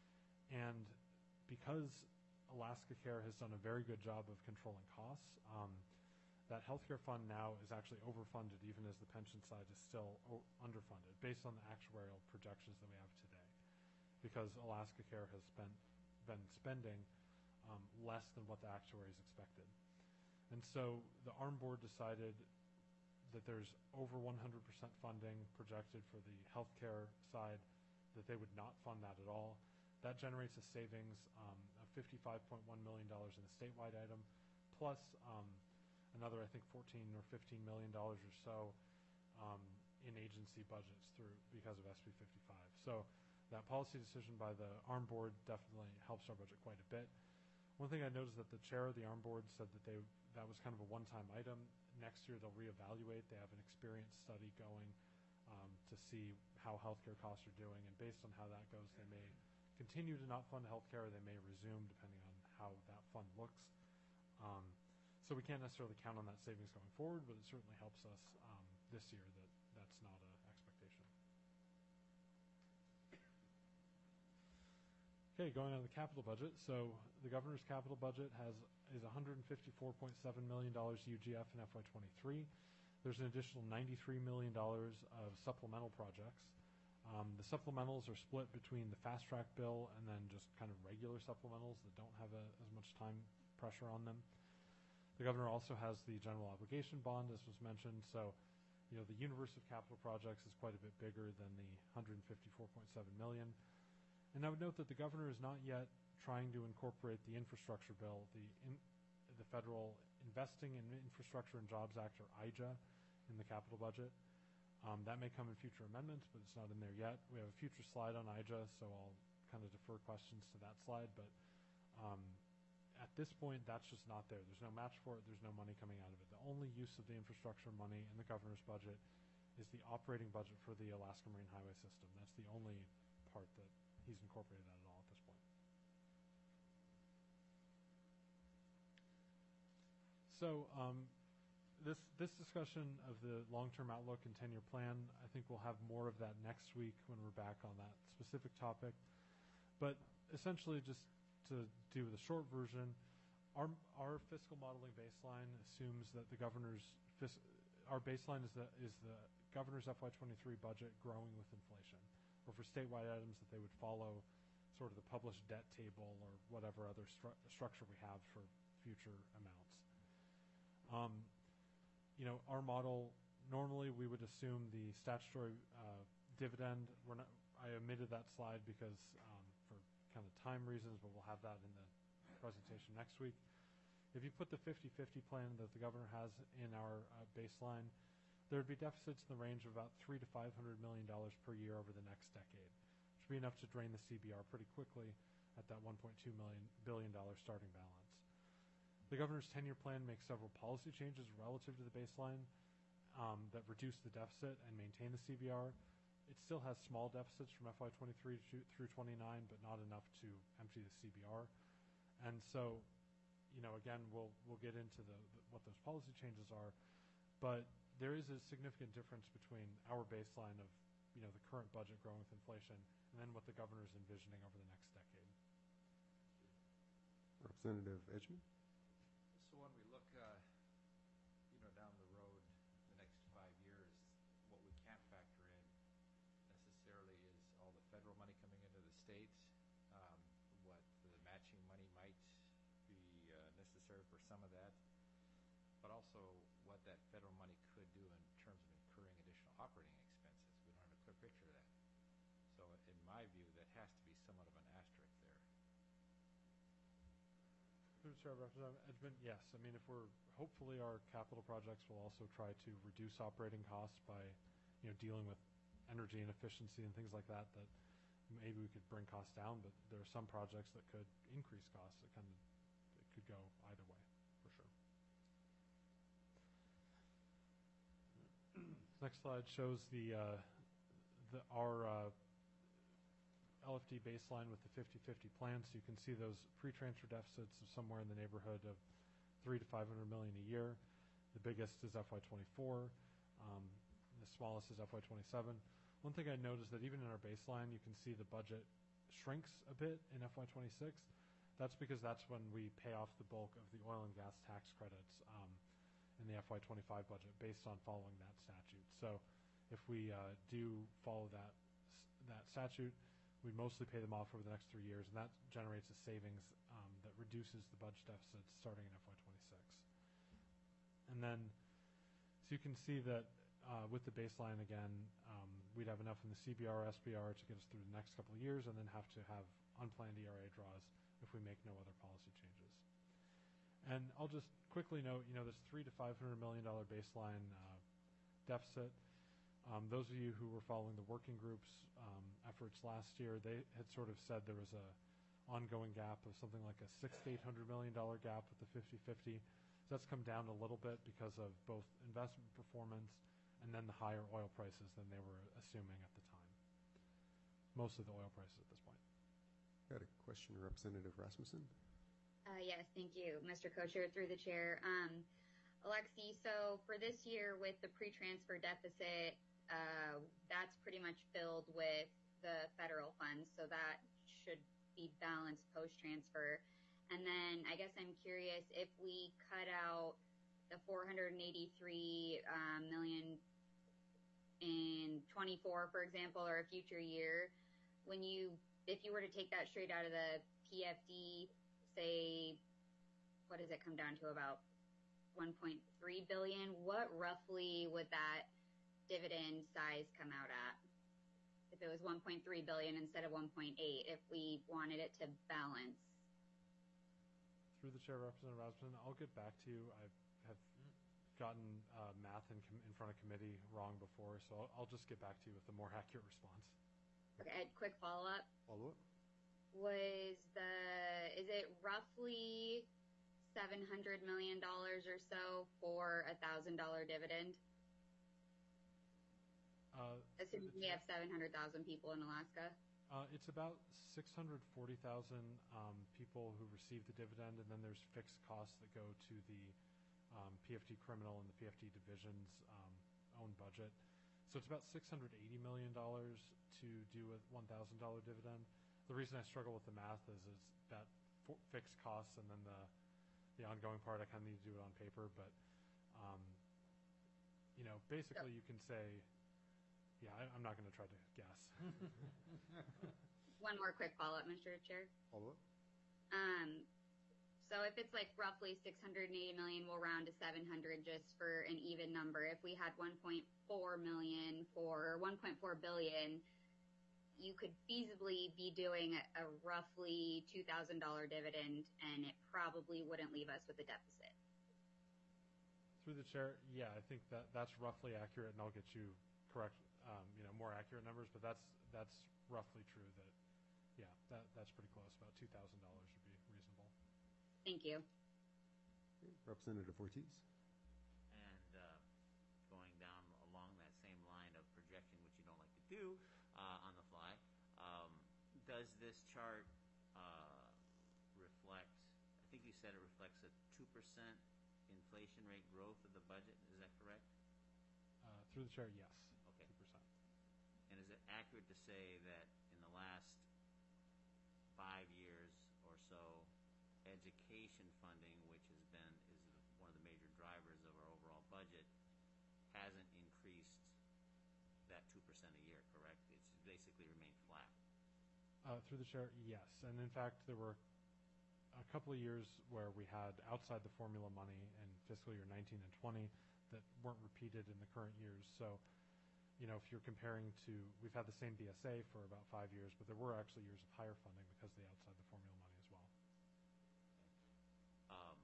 And because Alaska Care has done a very good job of controlling costs, um, that healthcare fund now is actually overfunded, even as the pension side is still o- underfunded, based on the actuarial projections that we have today. Because Alaska Care has spent, been spending um, less than what the actuaries expected. And so the A R M board decided that there's over one hundred percent funding projected for the healthcare side, that they would not fund that at all. That generates a savings um, of fifty-five point one million dollars in the statewide item, plus um, another, I think, fourteen or fifteen million dollars or so um, in agency budgets through because of S B fifty-five. So that policy decision by the A R M board definitely helps our budget quite a bit. One thing I noticed that the chair of the A R M board said that they that was kind of a one-time item. Next year they'll reevaluate. They have an experience study going um, to see how healthcare costs are doing, and based on how that goes, they may continue to not fund healthcare, or they may resume depending on how that fund looks. Um, so we can't necessarily count on that savings going forward, but it certainly helps us um, this year that that's not an expectation. Okay, going on to the capital budget. So the governor's capital budget has is one hundred fifty-four point seven million dollars U G F in F Y twenty-three. There's an additional ninety-three million dollars of supplemental projects. Um, the supplementals are split between the fast track bill and then just kind of regular supplementals that don't have a, as much time pressure on them. The governor also has the general obligation bond, as was mentioned. So, you know, the universe of capital projects is quite a bit bigger than the one hundred fifty-four point seven million dollars. And I would note that the governor is not yet trying to incorporate the infrastructure bill, the in, the Federal Investing in Infrastructure and Jobs Act, or I J A, in the capital budget. Um, that may come in future amendments, but it's not in there yet. We have a future slide on I J A, so I'll kind of defer questions to that slide. But um, at this point, that's just not there. There's no match for it. There's no money coming out of it. The only use of the infrastructure money in the governor's budget is the operating budget for the Alaska Marine Highway System. That's the only part that he's incorporated that at all at this point. So um, this this discussion of the long-term outlook and ten-year plan, I think we'll have more of that next week when we're back on that specific topic. But essentially, just to do the short version, our our fiscal modeling baseline assumes that the governor's fis- our baseline is the is the governor's F Y twenty-three budget growing with inflation, or for statewide items that they would follow sort of the published debt table or whatever other stru- structure we have for future amounts. Um, you know, our model, normally we would assume the statutory uh, dividend. We're not, I omitted that slide because um, for kind of time reasons, but we'll have that in the presentation next week. If you put the fifty-fifty plan that the governor has in our uh, baseline, there would be deficits in the range of about three to five hundred million dollars per year over the next decade, which would be enough to drain the C B R pretty quickly at that one point two million billion dollars starting balance. The governor's ten-year plan makes several policy changes relative to the baseline um, that reduce the deficit and maintain the C B R. It still has small deficits from F Y twenty-three to, through twenty-nine, but not enough to empty the C B R. And so, you know, again, we'll we'll get into the, the what those policy changes are, but there is a significant difference between our baseline of, you know, the current budget growing with inflation and then what the governor is envisioning over the next decade. Representative Edgman? So when we look, uh, you know, down the road, the next five years, what we can't factor in necessarily is all the federal money coming into the states, um, what the matching money might be uh, necessary for some of that, but also what that federal money could do in terms of incurring additional operating expenses. We don't have a clear picture of that. So in my view, that has to be somewhat of an asterisk there. Through the chair, Representative Edgman, yes. I mean, if we're, hopefully our capital projects will also try to reduce operating costs by, you know, dealing with energy inefficiency and things like that, that maybe we could bring costs down, but there are some projects that could increase costs. It kind of, it could go either way, for sure. Next slide shows the, uh, the our uh, L F D baseline with the fifty-fifty plan. So you can see those pre-transfer deficits of somewhere in the neighborhood of three to five hundred million a year. The biggest is F Y twenty-four. Um, the smallest is F Y twenty-seven. One thing I noticed that even in our baseline, you can see the budget shrinks a bit in F Y twenty-six. That's because that's when we pay off the bulk of the oil and gas tax credits um, in the F Y twenty-five budget based on following that statute. So if we uh, do follow that that statute, we mostly pay them off over the next three years, and that generates a savings um, that reduces the budget deficits starting in F Y twenty-six. And then, so you can see that uh, with the baseline again, um, we'd have enough in the C B R, S B R to get us through the next couple of years, and then have to have unplanned E R A draws if we make no other policy changes. And I'll just quickly note, you know, this three to five hundred million dollar baseline uh, deficit. Um, those of you who were following the working group's um, efforts last year, they had sort of said there was a ongoing gap of something like a six to eight hundred million dollar gap with the fifty-fifty. So that's come down a little bit because of both investment performance and then the higher oil prices than they were assuming at the time. Mostly the oil prices at this point. Got a question, Representative Rasmussen. Uh, yes, thank you, Mister Co-Chair, through the chair. Um, Alexi, so for this year with the pre-transfer deficit, uh, that's pretty much filled with the federal funds, so that should be balanced post-transfer. And then I guess I'm curious if we cut out the four hundred eighty-three um, million in twenty-four, for example, or a future year, when you, if you were to take that straight out of the P F D, say, what does it come down to, about one point three billion dollars, what roughly would that dividend size come out at? If it was one point three billion dollars instead of one point eight, if we wanted it to balance? Through the chair, Representative Rasmussen, I'll get back to you. I have gotten uh, math in, com- in front of committee wrong before, so I'll, I'll just get back to you with a more accurate response. Okay, quick follow-up. Follow-up? Was the, is it roughly seven hundred million dollars or so for a one thousand dollars dividend? Uh, Assuming we have seven hundred thousand people in Alaska? Uh, it's about six hundred forty thousand um, people who receive the dividend, and then there's fixed costs that go to the um, P F D criminal and the P F D division's um, own budget. So it's about six hundred eighty million dollars to do a one thousand dollars dividend. The reason I struggle with the math is, is that for fixed costs and then the, the ongoing part, I kind of need to do it on paper. But, um, you know, basically you can say, yeah, I, I'm not going to try to guess. One more quick follow-up, Mister Chair. Follow-up? Um, so if it's like roughly six hundred eighty million, we'll round to seven hundred just for an even number. If we had one point four million for one point four billion, you could feasibly be doing a, a roughly two thousand dollars dividend, and it probably wouldn't leave us with a deficit. Through the chair, yeah, I think that that's roughly accurate, and I'll get you correct, um, you know, more accurate numbers, but that's that's roughly true. That, yeah, that that's pretty close. About two thousand dollars would be reasonable. Thank you. Okay. Representative Ortiz. And uh, going down along that same line of projection, which you don't like to do uh, on the fly, um, does this chart uh, reflect, I think you said it reflects a two percent inflation rate growth of the budget, is that correct? Uh, through the chair, yes. Okay. two percent. And is it accurate to say that in the last five years or so, education funding, which has been is one of the major drivers of our overall budget, hasn't increased that two percent a year, correct? It's basically remained flat. Uh, through the chair, yes. And in fact, there were a couple of years where we had outside the formula money in fiscal year nineteen and twenty that weren't repeated in the current years. So, you know, if you're comparing to, we've had the same B S A for about five years, but there were actually years of higher funding because of the outside the formula money as well. Um,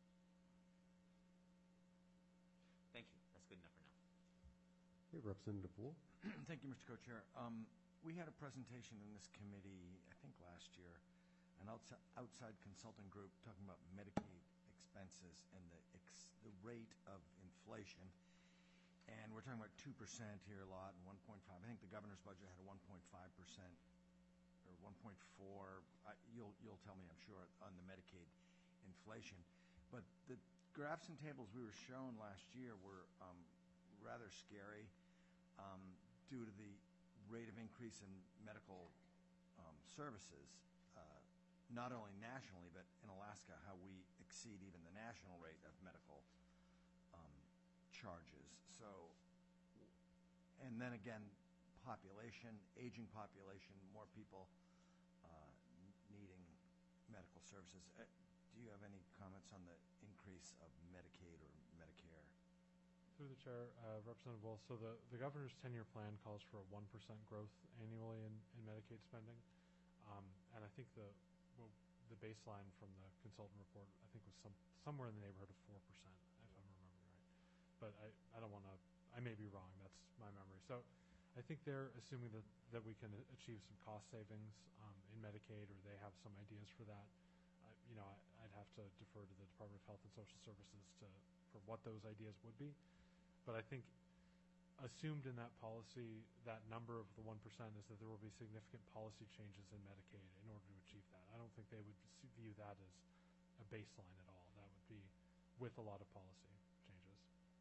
thank you. That's good enough for now. Okay, Representative Wool. Thank you, Mister Co-Chair. Um, we had a presentation in this committee, I think last year, an outside, outside consulting group talking about Medicaid expenses and the, ex, the rate of inflation. And we're talking about two percent here a lot and one point five. I think the governor's budget had a one point five percent or one point four. Uh, you'll, you'll tell me, I'm sure, on the Medicaid inflation. But the graphs and tables we were shown last year were um, rather scary um, due to the rate of increase in medical um, services, uh, not only nationally, but in Alaska, how we exceed even the national rate of medical um, charges. So, and then again, population, aging population, more people uh, needing medical services. Uh, do you have any comments on the increase of Medicaid or Medicare? Through the chair, uh, Representative Wolf, so the, the governor's ten-year plan calls for a one percent growth annually in, in Medicaid spending. Um, and I think the well, the baseline from the consultant report, I think, was some somewhere in the neighborhood of four percent, if I'm remembering right. But I, I don't want to, I may be wrong, that's my memory. So I think they're assuming that, that we can achieve some cost savings um, in Medicaid, or they have some ideas for that. Uh, you know, I, I'd have to defer to the Department of Health and Social Services to for what those ideas would be. But I think assumed in that policy, that number of the one percent is that there will be significant policy changes in Medicaid in order to achieve that. I don't think they would view that as a baseline at all. That would be with a lot of policy changes.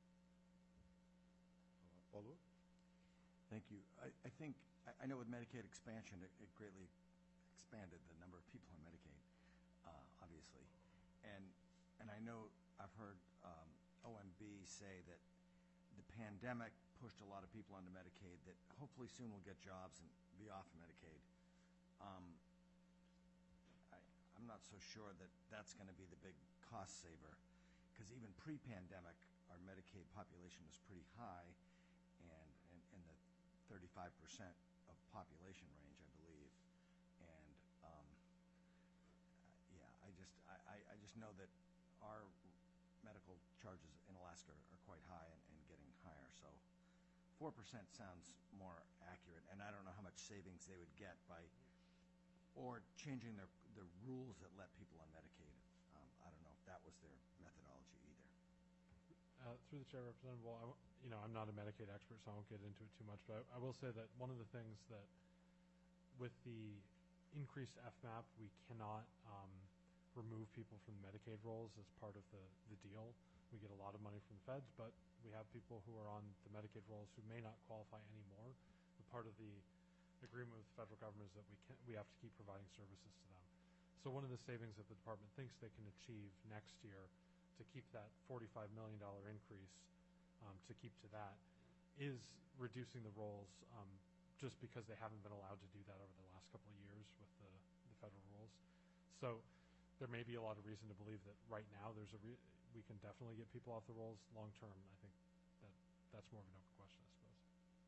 Follow-up? Thank you. I, I think, I, I know with Medicaid expansion, it, it greatly expanded the number of people on Medicaid, uh, obviously. And, and I know I've heard um, O M B say that the pandemic pushed a lot of people onto Medicaid that hopefully soon will get jobs and be off of Medicaid. Um, I, I'm not so sure that that's going to be the big cost saver, because even pre-pandemic, our Medicaid population was pretty high, and in the thirty-five percent of population range, I believe. And um, yeah, I just I, I just know that our medical charges in Alaska are quite high and, and getting higher. So four percent sounds more accurate, and I don't know how much savings they would get by or changing their the rules that let people on Medicaid. Um, I don't know if that was their methodology either. Uh, through the chair, Representative Wall, I w- you know, I'm not a Medicaid expert, so I won't get into it too much, but I, I will say that one of the things that with the increased F MAP, we cannot um, remove people from the Medicaid rolls as part of the, the deal. we get a lot of money from the feds, but we have people who are on the Medicaid rolls who may not qualify anymore. But part of the agreement with the federal government is that we can we have to keep providing services to them. So one of the savings that the department thinks they can achieve next year to keep that forty-five million dollars increase, um, to keep to that, is reducing the rolls, um, just because they haven't been allowed to do that over the last couple of years with the, the federal rules. So there may be a lot of reason to believe that right now there's a re- we can definitely get people off the rolls. Long term, I think that that's more of an open question, I suppose.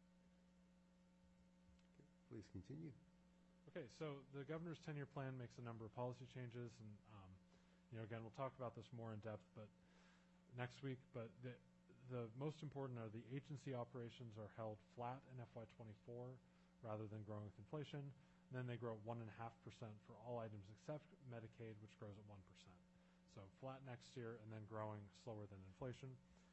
Okay, please continue. Okay, so the governor's ten-year plan makes a number of policy changes, and um, you know, again, we'll talk about this more in depth, but next week. But the the most important are the agency operations are held flat in F Y twenty-four rather than growing with inflation. And then they grow at one and a half percent for all items except Medicaid, which grows at one percent. So flat next year, and then growing slower than inflation.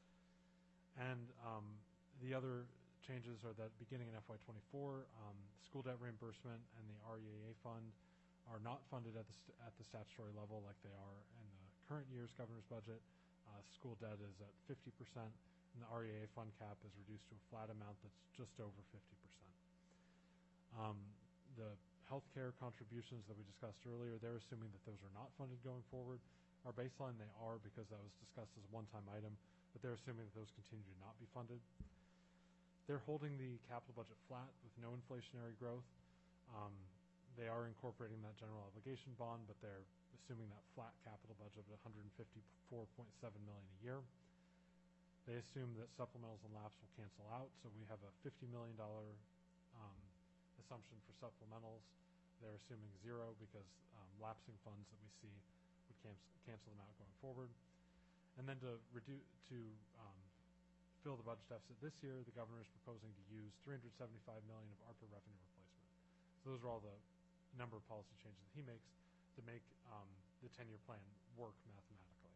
And um, the other changes are that beginning in F Y twenty-four, um, school debt reimbursement and the R E A A fund are not funded at the st- at the statutory level like they are in the current year's governor's budget. Uh, school debt is at fifty percent, and the R E A A fund cap is reduced to a flat amount that's just over fifty percent. Um, the healthcare contributions that we discussed earlier, they're assuming that those are not funded going forward. Our baseline, they are, because that was discussed as a one-time item, but they're assuming that those continue to not be funded. They're holding the capital budget flat with no inflationary growth. Um, they are incorporating that general obligation bond, but they're assuming that flat capital budget of one hundred fifty-four point seven million dollars a year. They assume that supplementals and laps will cancel out, so we have a fifty million dollars um, assumption for supplementals. They're assuming zero because um, lapsing funds that we see would cancel, cancel them out going forward. And then to reduce to um, fill the budget deficit this year, the governor is proposing to use three hundred seventy-five million dollars of ARPA revenue replacement. So those are all the number of policy changes that he makes to make um, the ten-year plan work mathematically.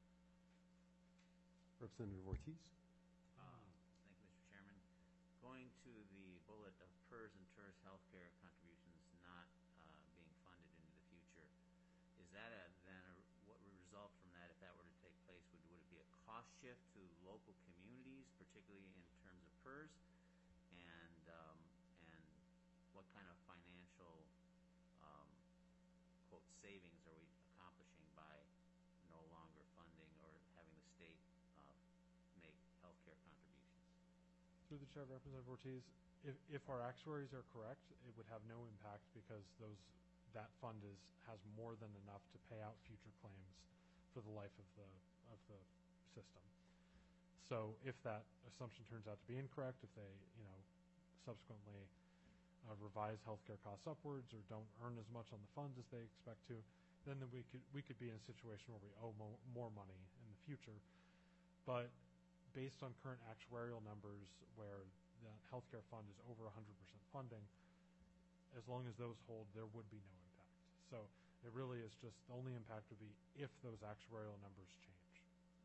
Representative Ortiz. Um, Thank you, Mister Chairman. Going to the bullet of P E R S and T E R S healthcare contributions not uh, being funded into the future, is that a, then a, what would result from that if that were to take place? Would, would it be a cost shift to local communities, particularly in terms of P E R S? And, um, and what kind of financial um, quote savings are we accomplishing by no longer funding or having the state uh, make healthcare contributions? Through the chair, Representative Ortiz, if, if our actuaries are correct, it would have no impact because those that fund is has more than enough to pay out future claims for the life of the of the system. So if that assumption turns out to be incorrect, if they you know subsequently uh, revise healthcare costs upwards or don't earn as much on the funds as they expect to, then we could we could be in a situation where we owe mo- more money in the future. But based on current actuarial numbers, where the healthcare fund is over one hundred percent funding, as long as those hold, there would be no impact. So it really is just the only impact would be if those actuarial numbers change.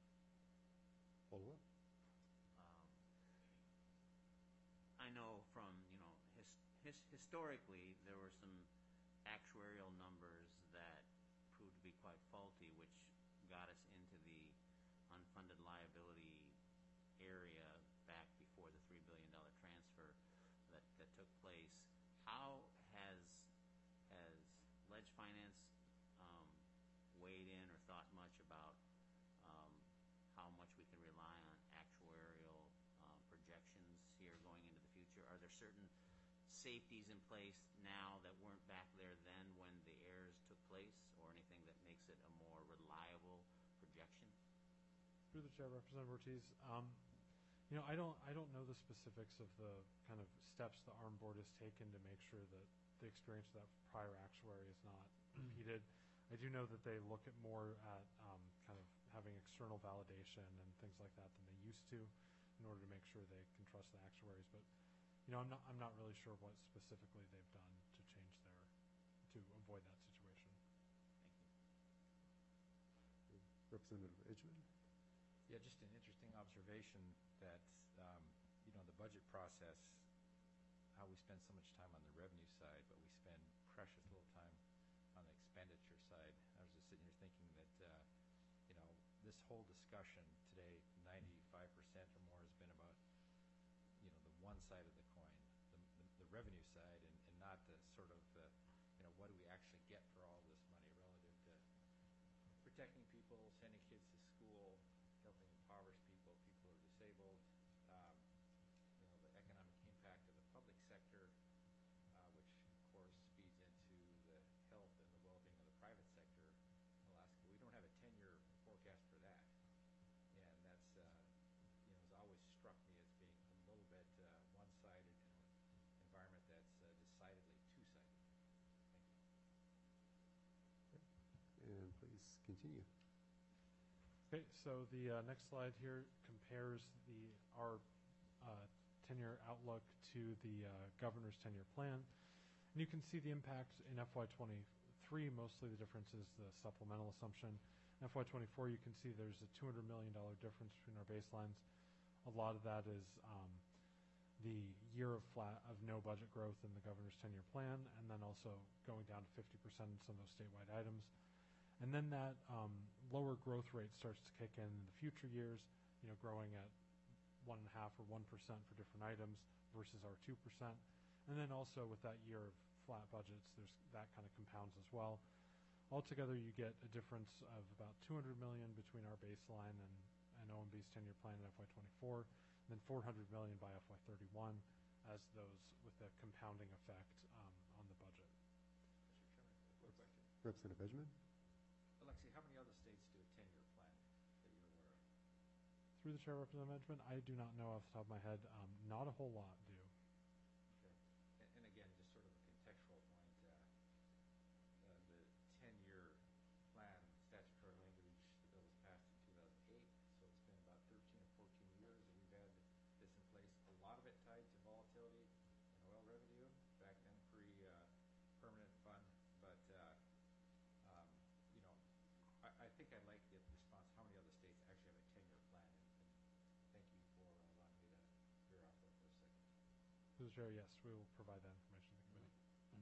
Follow up. Um, I know from, you know, his, his, historically, there were some actuarial numbers that proved to be quite faulty, which got us into the unfunded liability area back before the three billion dollars transfer that, that took place. How has, has Ledge Finance um, weighed in or thought much about um, how much we can rely on actuarial uh, projections here going into the future? Are there certain safeties in place now that weren't back there then when the errors took place, or anything that makes it a more reliable projection? Through the chair, Representative Ortiz, um, you know, I don't, I don't know the specifics of the kind of steps the ARM board has taken to make sure that the experience of that prior actuary is not repeated. I do know that they look at more at um, kind of having external validation and things like that than they used to, in order to make sure they can trust the actuaries. But you know, I'm not, I'm not really sure what specifically they've done to change their, to avoid that situation. Thank you. Representative Edgman. Yeah, just an interesting observation that, um, you know, the budget process, how we spend so much time on the revenue side, but we spend precious little time on the expenditure side. I was just sitting here thinking that, uh, you know, this whole discussion today today, ninety-five percent or more has been about, you know, the one side of the coin, the, the, the revenue side, and, and not the sort of, uh, you know, what do we actually get for all this money relative to protecting people, sending kids to school, helping impoverished people, people who are disabled, um, you know, the economic impact of the public sector, uh, which of course feeds into the health and the well-being of the private sector in Alaska. We don't have a ten-year forecast for that. And that's, uh, you know, has always struck me as being a little bit uh, one-sided in an environment that's uh, decidedly two-sided. Thank you. And please continue. Okay, so the uh, next slide here compares the our uh, ten-year outlook to the uh, governor's ten-year plan. And you can see the impact in F Y twenty-three. Mostly the difference is the supplemental assumption. In F Y twenty-four, you can see there's a two hundred million dollars difference between our baselines. A lot of that is um, the year of flat of no budget growth in the governor's ten-year plan, and then also going down to fifty percent in some of those statewide items. And then that um, lower growth rate starts to kick in in the future years, you know, growing at one and a half or one percent for different items versus our two percent. And then also with that year of flat budgets, there's that kind of compounds as well. Altogether, you get a difference of about two hundred million dollars between our baseline and, and O M B's ten-year plan in F Y twenty-four, and then four hundred million dollars by F Y thirty-one, as those with the compounding effect um, on the budget. Mister Chairman, quick question. Representative Benjamin? Alexi, how many other states do a ten-year plan that you're aware of? Through the chair, Representative Benjamin, I do not know off the top of my head. Um, not a whole lot do. Okay. And, and again, just sort of a contextual point, uh, uh, the ten-year plan statutory language, the bill was passed in two thousand eight, so it's been about thirteen or fourteen years that we've had this in place. A lot of it tied to volatility and oil revenue, back then pre-permanent uh, fund, but uh, um, you know, I, I think I'd like the response, how many other states actually have a ten-year plan? And, and thank you for allowing me to veer off there for a second. Through the chair, yes, we will provide that information to the committee.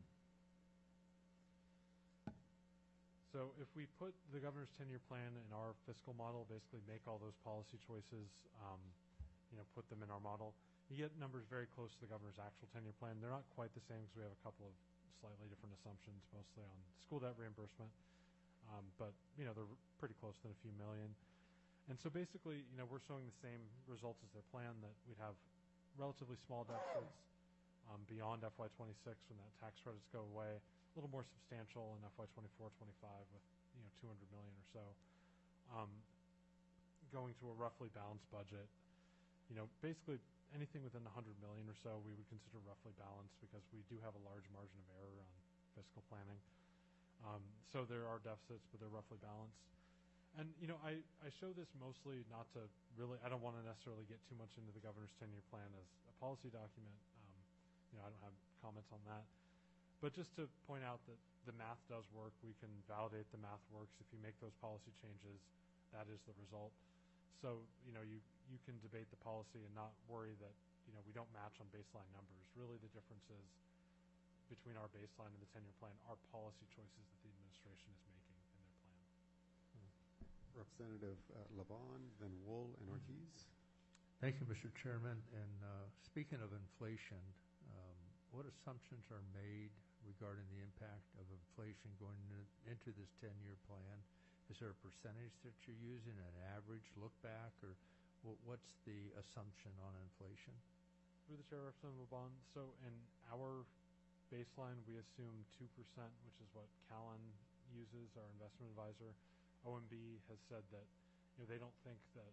So if we put the governor's ten-year plan in our fiscal model, basically make all those policy choices, um, you know, put them in our model, you get numbers very close to the governor's actual ten-year plan. They're not quite the same because we have a couple of slightly different assumptions, mostly on school debt reimbursement. Um, but, you know, they're pretty close to a few million. And so basically, you know, we're showing the same results as their plan, that we'd have relatively small deficits um, beyond F Y twenty-six when that tax credits go away, a little more substantial in F Y twenty-four twenty-five with, you know, two hundred million or so, um, going to a roughly balanced budget. You know, basically anything within one hundred million or so we would consider roughly balanced, because we do have a large margin of error on fiscal planning. Um, so there are deficits, but they're roughly balanced. And, you know, I, I show this mostly not to really, I don't want to necessarily get too much into the governor's ten-year plan as a policy document. Um, you know, I don't have comments on that. But just to point out that the math does work. We can validate the math works. If you make those policy changes, that is the result. So, you know, you, you can debate the policy and not worry that, you know, we don't match on baseline numbers. Really the difference is between our baseline and the ten-year plan are policy choices that the administration is making in their plan. Representative uh, Levon, then Wool and Ortiz. Thank you, Mister Chairman. And uh, speaking of inflation, um, what assumptions are made regarding the impact of inflation going in- into this ten-year plan? Is there a percentage that you're using, an average look back, or wh- what's the assumption on inflation? Through the chair, Representative Levon. So in our baseline, we assume two percent, which is what Callan uses, our investment advisor. O M B has said that, you know, they don't think that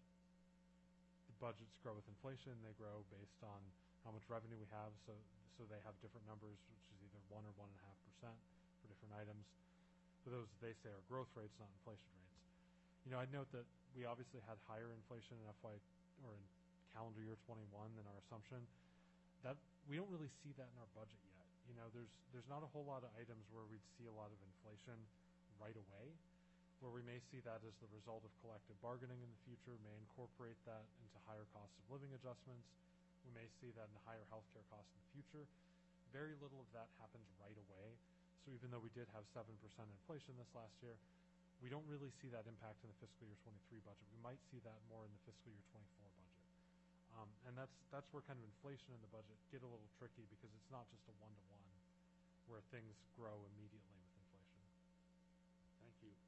the budgets grow with inflation. They grow based on how much revenue we have. So, so they have different numbers, which is either one or one and a half percent for different items. But those, they say, are growth rates, not inflation rates. You know, I'd note that we obviously had higher inflation in F Y or in calendar year twenty-one than our assumption. That we don't really see that in our budget yet. You know, there's there's not a whole lot of items where we'd see a lot of inflation right away. Where we may see that as the result of collective bargaining in the future, may incorporate that into higher cost of living adjustments. We may see that in higher healthcare costs in the future. Very little of that happens right away. So even though we did have seven percent inflation this last year, we don't really see that impact in the fiscal year twenty-three budget. We might see that more in the fiscal year twenty-four budget. Um, and that's that's where kind of inflation in the budget get a little tricky because it's not just a one-to-one where things grow immediately with inflation. Thank you.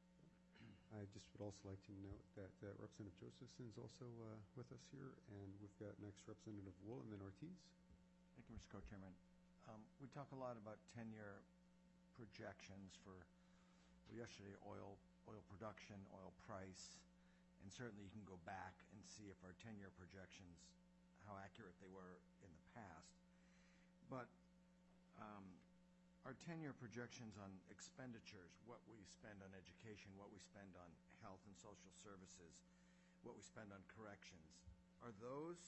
I just would also like to note that uh, Representative Josephson is also uh, with us here, and we've got next Representative Wool and then Ortiz. Thank you, Mister Co-Chairman. Um, we talk a lot about ten-year projections for, well, yesterday, oil, oil production, oil price, and certainly you can go back and see if our ten-year projections, how accurate they were in the past. But um, our ten-year projections on expenditures, what we spend on education, what we spend on health and social services, what we spend on corrections, are those,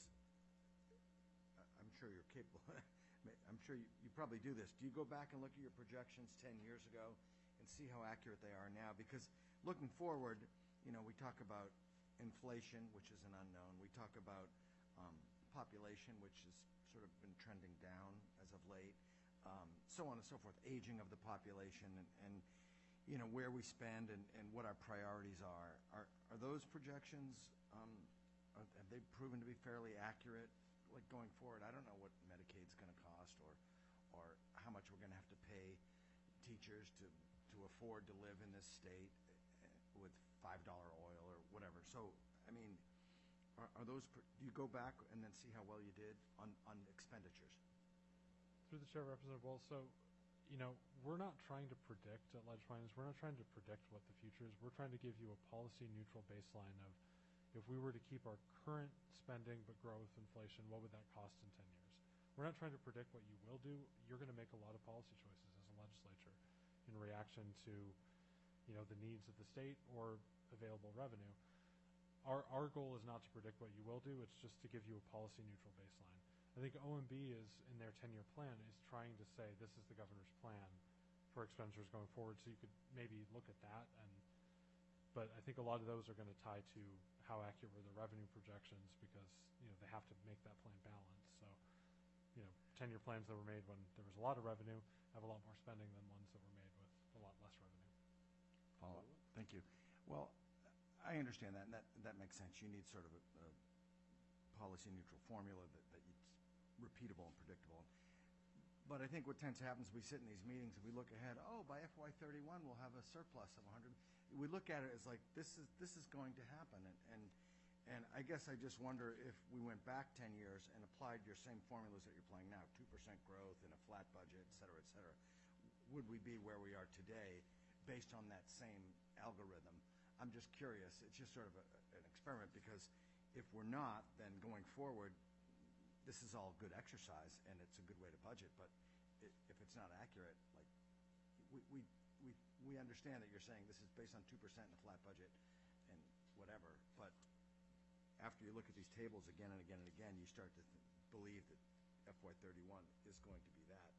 I'm sure you're capable, I'm sure you, you probably do this. Do you go back and look at your projections ten years ago and see how accurate they are now? Because looking forward, you know, we talk about inflation, which is an unknown. We talk about um, population, which has sort of been trending down as of late. Um, so on and so forth, aging of the population, and, and you know, where we spend and, and what our priorities are. Are, are those projections, um, are, have they proven to be fairly accurate, like going forward? I don't know what Medicaid's going to cost, or, or how much we're going to have to pay teachers to, to afford to live in this state with five dollar oil or whatever. So, I mean, are, are those, do you go back and then see how well you did on, on expenditures? Through the chair, Representative Walz, so, you know, we're not trying to predict at Ledge Finance, we're not trying to predict what the future is. We're trying to give you a policy-neutral baseline of if we were to keep our current spending but grow with inflation, what would that cost in ten years? We're not trying to predict what you will do. You're going to make a lot of policy choices as a legislature in reaction to, you know, the needs of the state or available revenue. Our, our goal is not to predict what you will do, it's just to give you a policy-neutral baseline. I think O M B is, in their ten-year plan, is trying to say this is the governor's plan for expenditures going forward, so you could maybe look at that. And but I think a lot of those are going to tie to how accurate were the revenue projections, because, you know, they have to make that plan balance. So, you know, ten-year plans that were made when there was a lot of revenue have a lot more spending than ones that were made with a lot less revenue. Follow up. Thank you. Well, I understand that, and that, that makes sense. You need sort of a, a policy-neutral formula that, that you repeatable and predictable. But I think what tends to happen is we sit in these meetings and we look ahead, oh, by F Y thirty-one we'll have a surplus of one hundred. We look at it as like, this is this is going to happen. And, and, and I guess I just wonder if we went back ten years and applied your same formulas that you're applying now, two percent growth in a flat budget, et cetera, et cetera, would we be where we are today based on that same algorithm? I'm just curious. It's just sort of a, an experiment, because if we're not, then going forward, this is all good exercise, and it's a good way to budget, but it, if it's not accurate, like, we, we, we, we understand that you're saying this is based on two percent in a flat budget and whatever, but after you look at these tables again and again and again, you start to th- believe that F Y thirty-one is going to be that.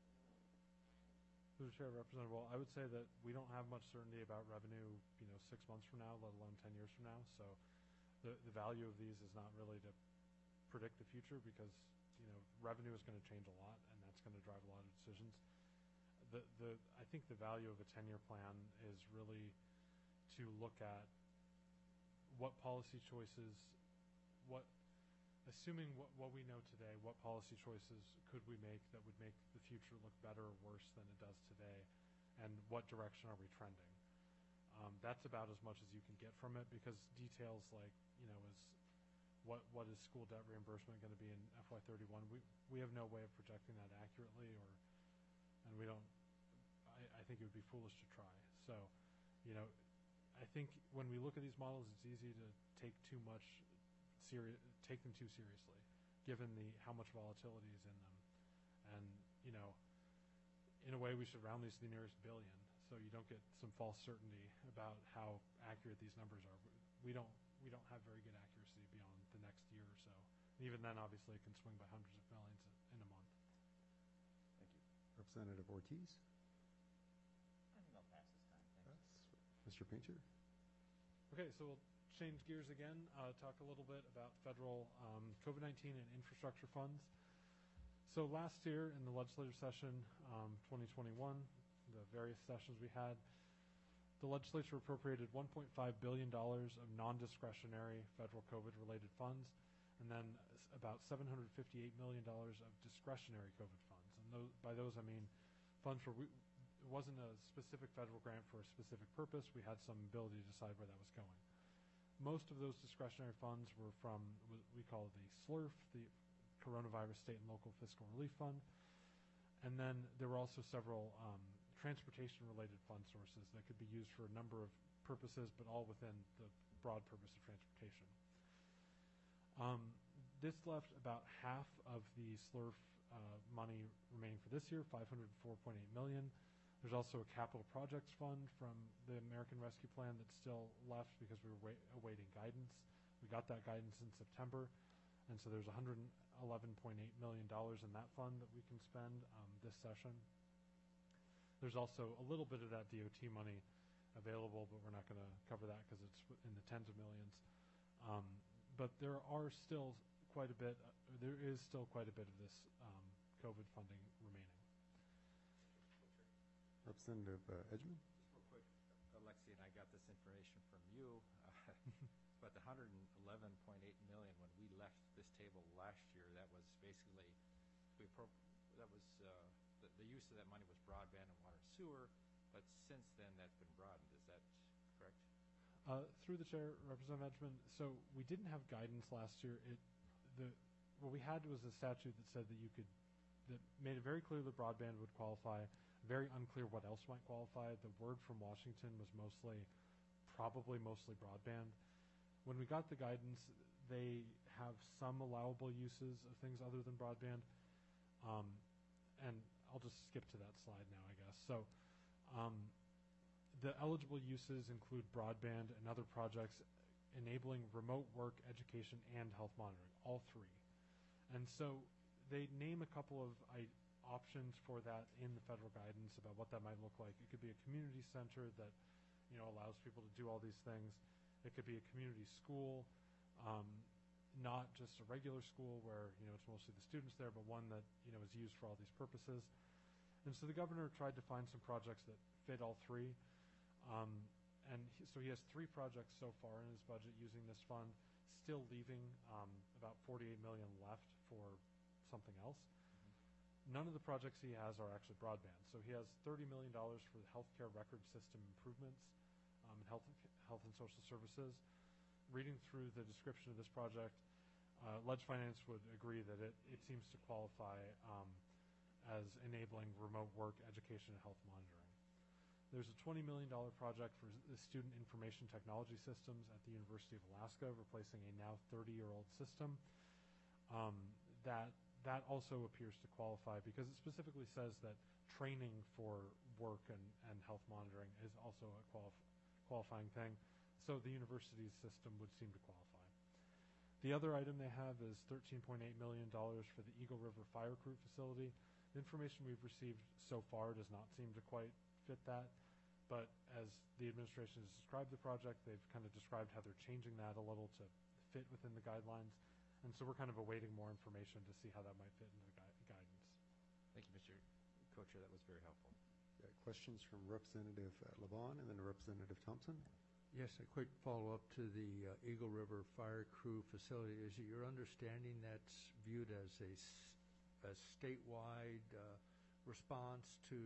Through the chair, Representative Wall, I would say that we don't have much certainty about revenue, you know, six months from now, let alone ten years from now, so the, the value of these is not really to predict the future, because, you know, revenue is going to change a lot, and that's going to drive a lot of decisions. The the I think the value of a ten-year plan is really to look at what policy choices, what assuming what, what we know today, what policy choices could we make that would make the future look better or worse than it does today, and what direction are we trending? Um, that's about as much as you can get from it, because details like, you know, is What what is school debt reimbursement going to be in F Y thirty-one? We we have no way of projecting that accurately, or and we don't. I, I think it would be foolish to try. So, you know, I think when we look at these models, it's easy to take too much serious, take them too seriously, given the how much volatility is in them, and you know, in a way, we should round these to the nearest billion, so you don't get some false certainty about how accurate these numbers are. We don't we don't have very good accuracy beyond the next year or so. And even then, obviously, it can swing by hundreds of millions in a month. Thank you. Representative Ortiz. I think I'll pass this time. Thanks. Mister Painter. Okay, so we'll change gears again, uh, talk a little bit about federal um, COVID nineteen and infrastructure funds. So last year in the legislative session, um, twenty twenty-one, the various sessions we had, the legislature appropriated one point five billion dollars of non-discretionary federal COVID-related funds, and then s- about seven hundred fifty-eight million dollars of discretionary COVID funds. And those, by those, I mean funds where we, it wasn't a specific federal grant for a specific purpose. We had some ability to decide where that was going. Most of those discretionary funds were from what we call the S L R F, the Coronavirus State and Local Fiscal Relief Fund. And then there were also several um, transportation-related fund sources that could be used for a number of purposes, but all within the broad purpose of transportation. Um, this left about half of the S L R F uh, money remaining for this year, five hundred four point eight million dollars. There's also a capital projects fund from the American Rescue Plan that's still left because we were wait, awaiting guidance. We got that guidance in September, and so there's one hundred eleven point eight million dollars in that fund that we can spend um, this session. There's also a little bit of that D O T money available, but we're not going to cover that because it's in the tens of millions. Um, but there are still quite a bit, uh, there is still quite a bit of this um, COVID funding remaining. Representative uh, Edgman? Just real quick, Alexi, and I got this information from you, uh, but the one hundred eleven point eight million, when we left this table last year, that was basically, we pro that was, uh, the, the use of that money was broadband and water and sewer, but since then that's been broadened. Is that correct? Uh, through the chair, Representative Edgman, so we didn't have guidance last year. It, the, what we had was a statute that said that you could, that made it very clear that broadband would qualify. Very unclear what else might qualify. The word from Washington was mostly, probably mostly broadband. When we got the guidance, they have some allowable uses of things other than broadband. Um, and I'll just skip to that slide now, I guess. So um, the eligible uses include broadband and other projects enabling remote work, education, and health monitoring, all three. And so they name a couple of I, options for that in the federal guidance about what that might look like. It could be a community center that, you know, allows people to do all these things. It could be a community school, um, not just a regular school where, you know, it's mostly the students there, but one that, you know, is used for all these purposes. And so the governor tried to find some projects that fit all three. Um, and he, so he has three projects so far in his budget using this fund, still leaving um, about forty-eight million dollars left for something else. None of the projects he has are actually broadband. So he has thirty million dollars for the healthcare record system improvements um, in health and, health and social services. Reading through the description of this project, uh, Ledge Finance would agree that it, it seems to qualify um, as enabling remote work, education, and health monitoring. There's a twenty million dollars project for the student information technology systems at the University of Alaska, replacing a now thirty-year-old system. Um, that That also appears to qualify because it specifically says that training for work and, and health monitoring is also a qualif qualifying thing. So the university's system would seem to qualify. The other item they have is thirteen point eight million dollars for the Eagle River Fire Crew facility. The information we've received so far does not seem to quite fit that. But as the administration has described the project, they've kind of described how they're changing that a little to fit within the guidelines. And so we're kind of awaiting more information to see how that might fit into the gui guidance. Thank you, Mister Co-Chair. That was very helpful. Got questions from Representative uh, Levon and then Representative Thompson. Yes, a quick follow-up to the uh, Eagle River Fire Crew facility. Is it your understanding that's viewed as a, s a statewide uh, response to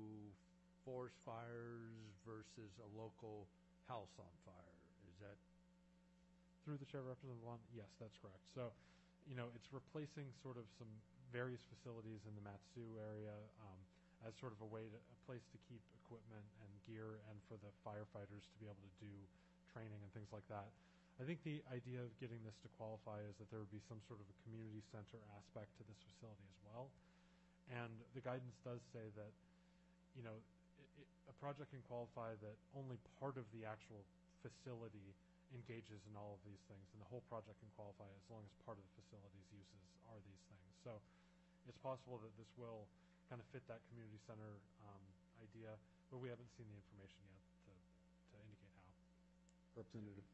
forest fires versus a local house on fire? Is that Through the chair, Representative Levon, yes, that's correct. So, you know, it's replacing sort of some various facilities in the Mat-Su area um, as sort of a way to, a place to keep equipment and gear and for the firefighters to be able to do training and things like that. I think the idea of getting this to qualify is that there would be some sort of a community center aspect to this facility as well. And the guidance does say that, you know, it, it, a project can qualify that only part of the actual facility engages in all of these things, and the whole project can qualify as long as part of the facility's uses are these things. So it's possible that this will kind of fit that community center um, idea, but we haven't seen the information yet to, to indicate how. Representative.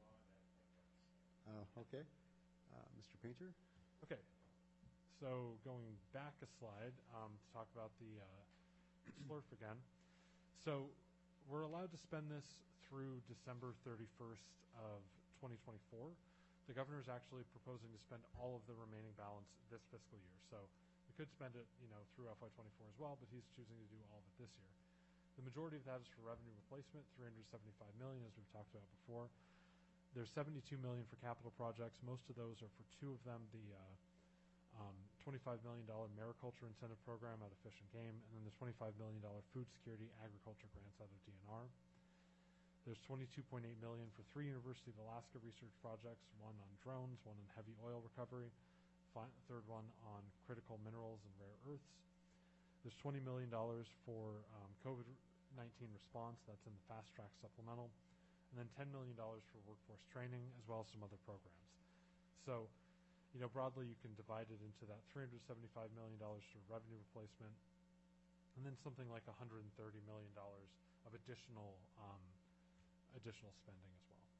Uh, okay. Uh, Mister Painter? Okay. So going back a slide um, to talk about the uh, S L R F again. So we're allowed to spend this through December thirty-first of twenty twenty-four. The governor is actually proposing to spend all of the remaining balance this fiscal year. So we could spend it, you know, through F Y twenty-four as well, but he's choosing to do all of it this year. The majority of that is for revenue replacement, three hundred seventy-five million dollars, as we've talked about before. There's seventy-two million dollars for capital projects. Most of those are for two of them, the uh, um, twenty-five million dollars mariculture incentive program out of Fish and Game, and then the twenty-five million dollars food security agriculture grants out of D N R. There's twenty-two point eight million dollars for three University of Alaska research projects, one on drones, one on heavy oil recovery, fi- third one on critical minerals and rare earths. There's twenty million dollars for um, COVID nineteen response, that's in the fast track supplemental, and then ten million dollars for workforce training, as well as some other programs. So, you know, broadly you can divide it into that three hundred seventy-five million dollars for revenue replacement, and then something like one hundred thirty million dollars of additional um, additional spending as well.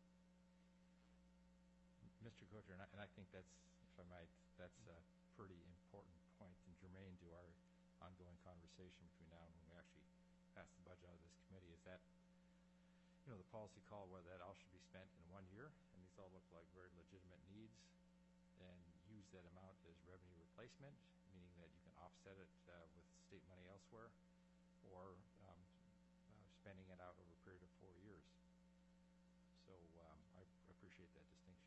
Mister Coacher, and I, and I think that's, if I might, that's a pretty important point and germane to our ongoing conversation between now and when we actually pass the budget out of this committee, is that, you know, the policy call whether that all should be spent in one year, and these all look like very legitimate needs, and use that amount as revenue replacement, meaning that you can offset it uh, with state money elsewhere, or um, uh, spending it out over a period of four years. So um, I appreciate that distinction.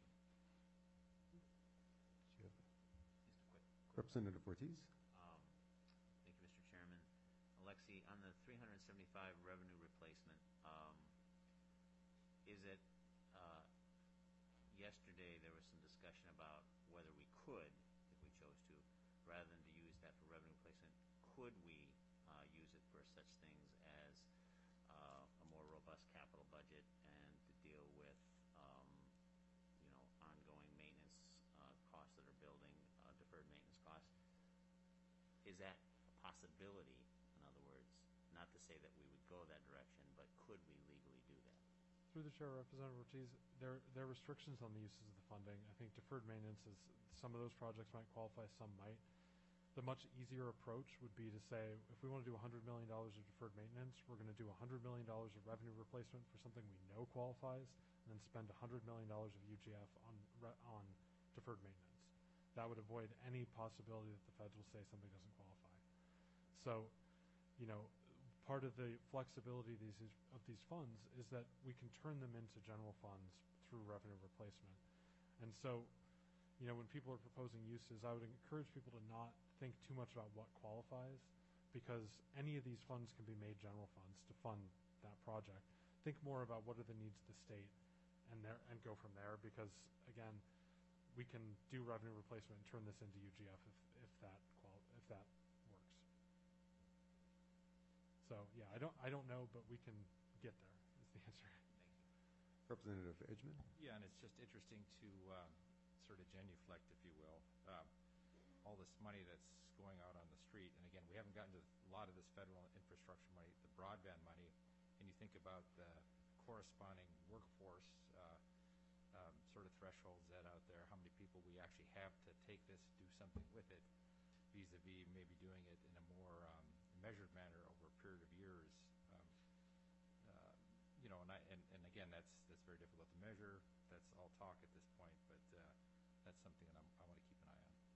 Just a quick. Representative Ortiz. Um, Thank you, Mister Chairman. Alexi, on the three hundred seventy-five revenue replacement, um, is it, uh, yesterday there was some discussion about whether we could, if we chose to, rather than to use that for revenue replacement, could we uh, use it for such things as uh, a more robust capital budget and to deal with, um, you know, ongoing maintenance uh, costs that are building, uh, deferred maintenance costs? Is that a possibility, in other words? Not to say that we would go that direction, but could we legally do that? Through the chair, Representative Ortiz, there, there are restrictions on the uses of the funding. I think deferred maintenance is, some of those projects might qualify, some might. The much easier approach would be to say, if we want to do one hundred million dollars of deferred maintenance, we're going to do one hundred million dollars of revenue replacement for something we know qualifies, and then spend one hundred million dollars of U G F on, re- on deferred maintenance. That would avoid any possibility that the feds will say something doesn't qualify. So, you know, part of the flexibility of these, of these funds is that we can turn them into general funds through revenue replacement. And so, you know, when people are proposing uses, I would encourage people to not think too much about what qualifies, because any of these funds can be made general funds to fund that project. Think more about what are the needs of the state and there, and go from there, because, again, we can do revenue replacement and turn this into U G F if, if that qual if that works. So yeah, I don't I don't know, but we can get there is the answer. Representative Edgman. Yeah, and it's just interesting to um, sort of genuflect, if you will, uh, all this money that's going out on the street. And again, we haven't gotten to a lot of this federal infrastructure money, the broadband money, and you think about the corresponding workforce uh, um, sort of thresholds that out there, how many people we actually have to take this, do something with it, vis-a-vis maybe doing it in a more um, measured manner over a period of years. Um, uh, you know, and, I, and, and again, that's that's very difficult to measure. That's all talk at this point, but uh, that's something that I'm, I want to keep an eye on.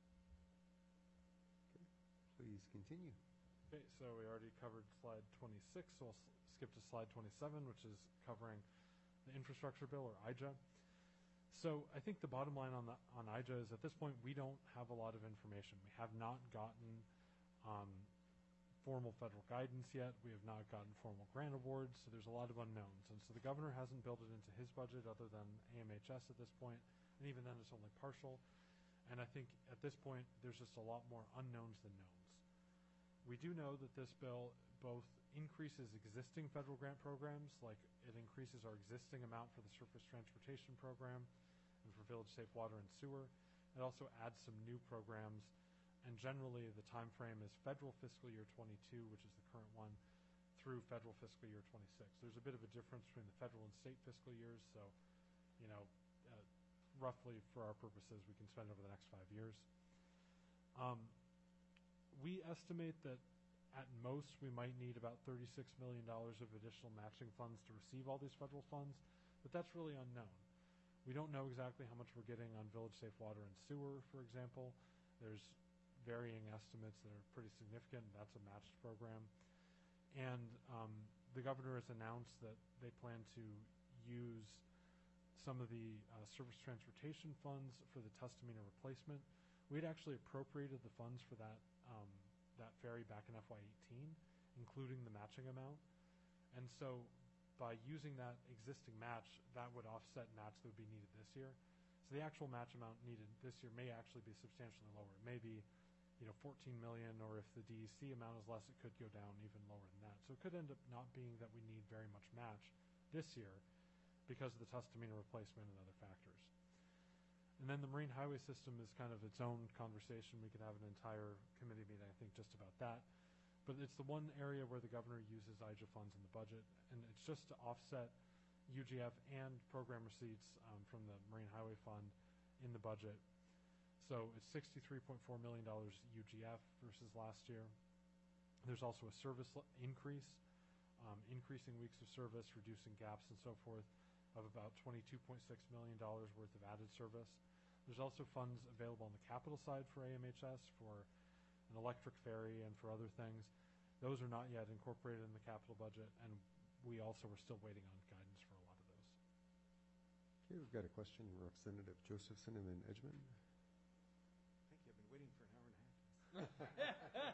Okay, please continue. Okay, so we already covered slide twenty-six, so I'll s- skip to slide twenty-seven, which is covering the infrastructure bill, or I J A. So I think the bottom line on the on I J A is at this point we don't have a lot of information. We have not gotten um, formal federal guidance yet. We have not gotten formal grant awards, so there's a lot of unknowns. And so the governor hasn't built it into his budget other than A M H S at this point, and even then it's only partial. And I think at this point there's just a lot more unknowns than knowns. We do know that this bill both increases existing federal grant programs, like it increases our existing amount for the surface transportation program and for village safe water and sewer. It also adds some new programs, and generally the time frame is federal fiscal year twenty-two, which is the current one, through federal fiscal year twenty-six. There's a bit of a difference between the federal and state fiscal years, so, you know, uh, roughly for our purposes, we can spend over the next five years. Um, we estimate that at most, we might need about thirty-six million dollars of additional matching funds to receive all these federal funds, but that's really unknown. We don't know exactly how much we're getting on Village Safe Water and Sewer, for example. There's varying estimates that are pretty significant. That's a matched program. And um, the governor has announced that they plan to use some of the uh, surface transportation funds for the Tustamina replacement. We'd actually appropriated the funds for that um, that ferry back in F Y eighteen, including the matching amount. And so by using that existing match, that would offset match that would be needed this year. So the actual match amount needed this year may actually be substantially lower. It may be, you know, fourteen million, or if the D E C amount is less, it could go down even lower than that. So it could end up not being that we need very much match this year because of the Tustamina replacement and other factors. And then the marine highway system is kind of its own conversation. We could have an entire committee meeting, I think, just about that. But it's the one area where the governor uses I J A funds in the budget, and it's just to offset U G F and program receipts um, from the Marine Highway Fund in the budget. So it's sixty-three point four million dollars U G F versus last year. There's also a service l- increase, um, increasing weeks of service, reducing gaps and so forth, of about twenty-two point six million dollars worth of added service. There's also funds available on the capital side for A M H S for an electric ferry and for other things. Those are not yet incorporated in the capital budget, and we also are still waiting on guidance for a lot of those. Okay, we've got a question from Representative Josephson and then Edgman. Thank you. I've been waiting for an hour and a half.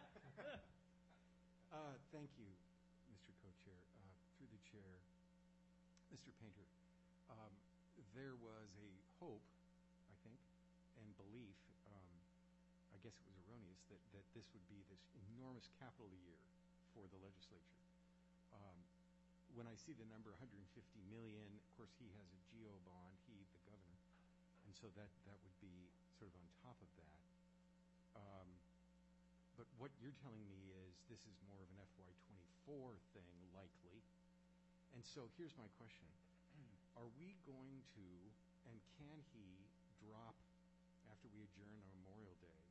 uh, thank you, Mister Co-Chair. Uh, through the chair, Mister Painter, um, there was a hope, I think, and belief, um, I guess it was erroneous, that, that this would be this enormous capital year for the legislature. Um, when I see the number one hundred fifty million, of course he has a GEO bond, he, the governor, and so that, that would be sort of on top of that. Um, but what you're telling me is this is more of an F Y twenty-four thing, likely. And so here's my question. Are we going to, and can he drop, after we adjourn on Memorial Day,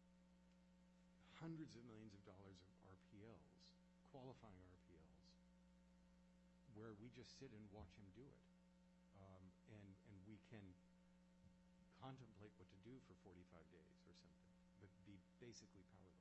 hundreds of millions of dollars of R P Ls, qualifying R P Ls, where we just sit and watch him do it? Um, and, and we can contemplate what to do for forty-five days or something, but be basically powerless.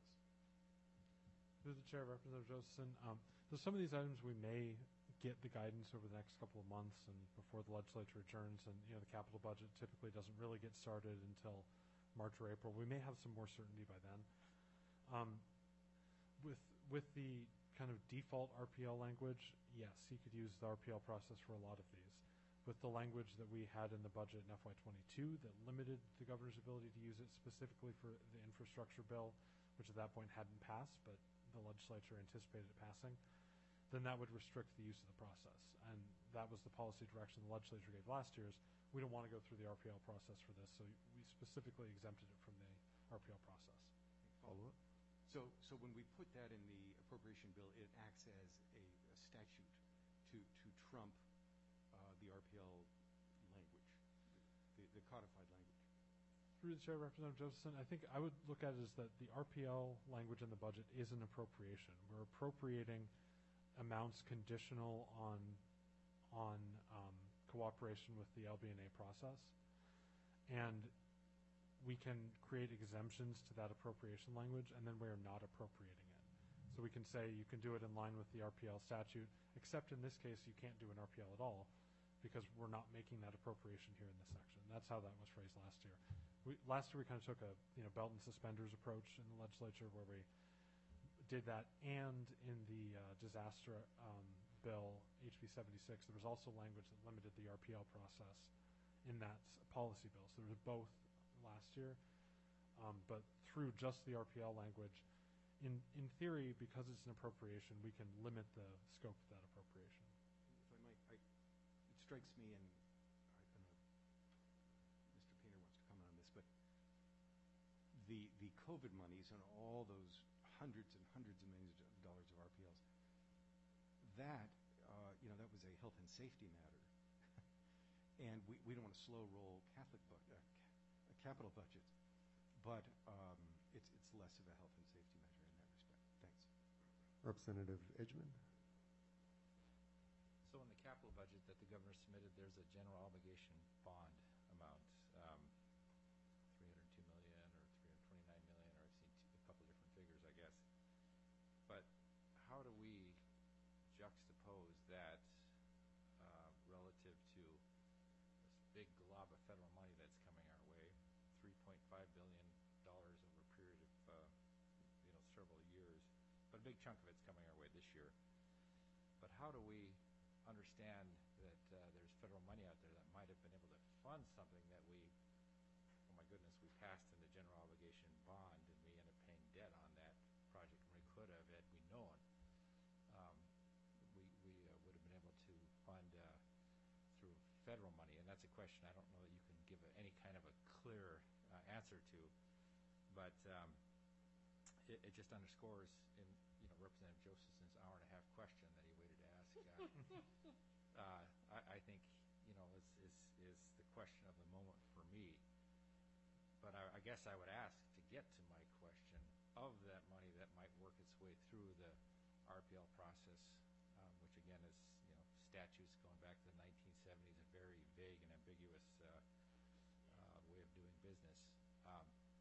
Through the chair, Representative Josephson, um, so some of these items we may get the guidance over the next couple of months and before the legislature adjourns, and you know the capital budget typically doesn't really get started until March or April. We may have some more certainty by then. Um, with with the kind of default R P L language, yes, he could use the R P L process for a lot of these. With the language that we had in the budget in F Y twenty-two that limited the governor's ability to use it specifically for the infrastructure bill, which at that point hadn't passed, but the legislature anticipated it passing, then that would restrict the use of the process. And that was the policy direction the legislature gave last year's. We don't want to go through the R P L process for this, so we specifically exempted it from the R P L process. Follow up? So, so when we put that in the appropriation bill, it acts as a, a statute to, to trump uh, the R P L language, the, the codified language. Through the chair, Representative Josephson, I think I would look at it as that the R P L language in the budget is an appropriation. We're appropriating amounts conditional on on um, cooperation with the L B N A process, and we can create exemptions to that appropriation language, and then we are not appropriating it. So we can say you can do it in line with the R P L statute, except in this case you can't do an R P L at all because we're not making that appropriation here in this section. That's how that was phrased last year. We, last year we kind of took a you know belt and suspenders approach in the legislature where we did that, and in the uh, disaster um, bill, H B seventy-six, there was also language that limited the R P L process in that s- policy bill. So there was both last year, um, but through just the R P L language, in, in theory, because it's an appropriation, we can limit the scope of that appropriation. If I might, I, it strikes me, and I don't know, Mister Painter wants to comment on this, but the the COVID monies and all those hundreds and hundreds of millions of dollars of R P Ls, that, uh, you know, that was a health and safety matter. And we, we don't want to slow roll Catholic bu- uh, ca- capital budgets, but um, it's, it's less of a health and safety measure in that respect. Thanks. Representative Edgman. So in the capital budget that the governor submitted, there's a general obligation bond amount, um, three hundred two million or three hundred twenty-nine million, or I've seen two, a couple different figures, I guess. But how do we juxtapose that uh, relative to this big glob of federal money that's coming our way, three point five billion dollars over a period of uh, you know several years, but a big chunk of it's coming our way this year. But how do we understand that uh, there's federal money out there that might have been able to fund something that we, oh my goodness, we passed in the general obligation bond and we end up paying debt on that project when we could have had we known. Um, we we uh, would have been able to fund uh, through federal money, and that's a question I don't know that you can give a, any kind of a clear uh, answer to, but um, it, it just underscores in you know Representative Josephson's hour and a half question that he waited to ask. Uh, uh, I, I think you know is, is is the question of the moment for me. But I, I guess I would ask to get to my question of that money that might work its way through the R P L process, um, which again is you know statutes going back to the nineteen seventies, a very vague and ambiguous uh, uh, way of doing business. Um,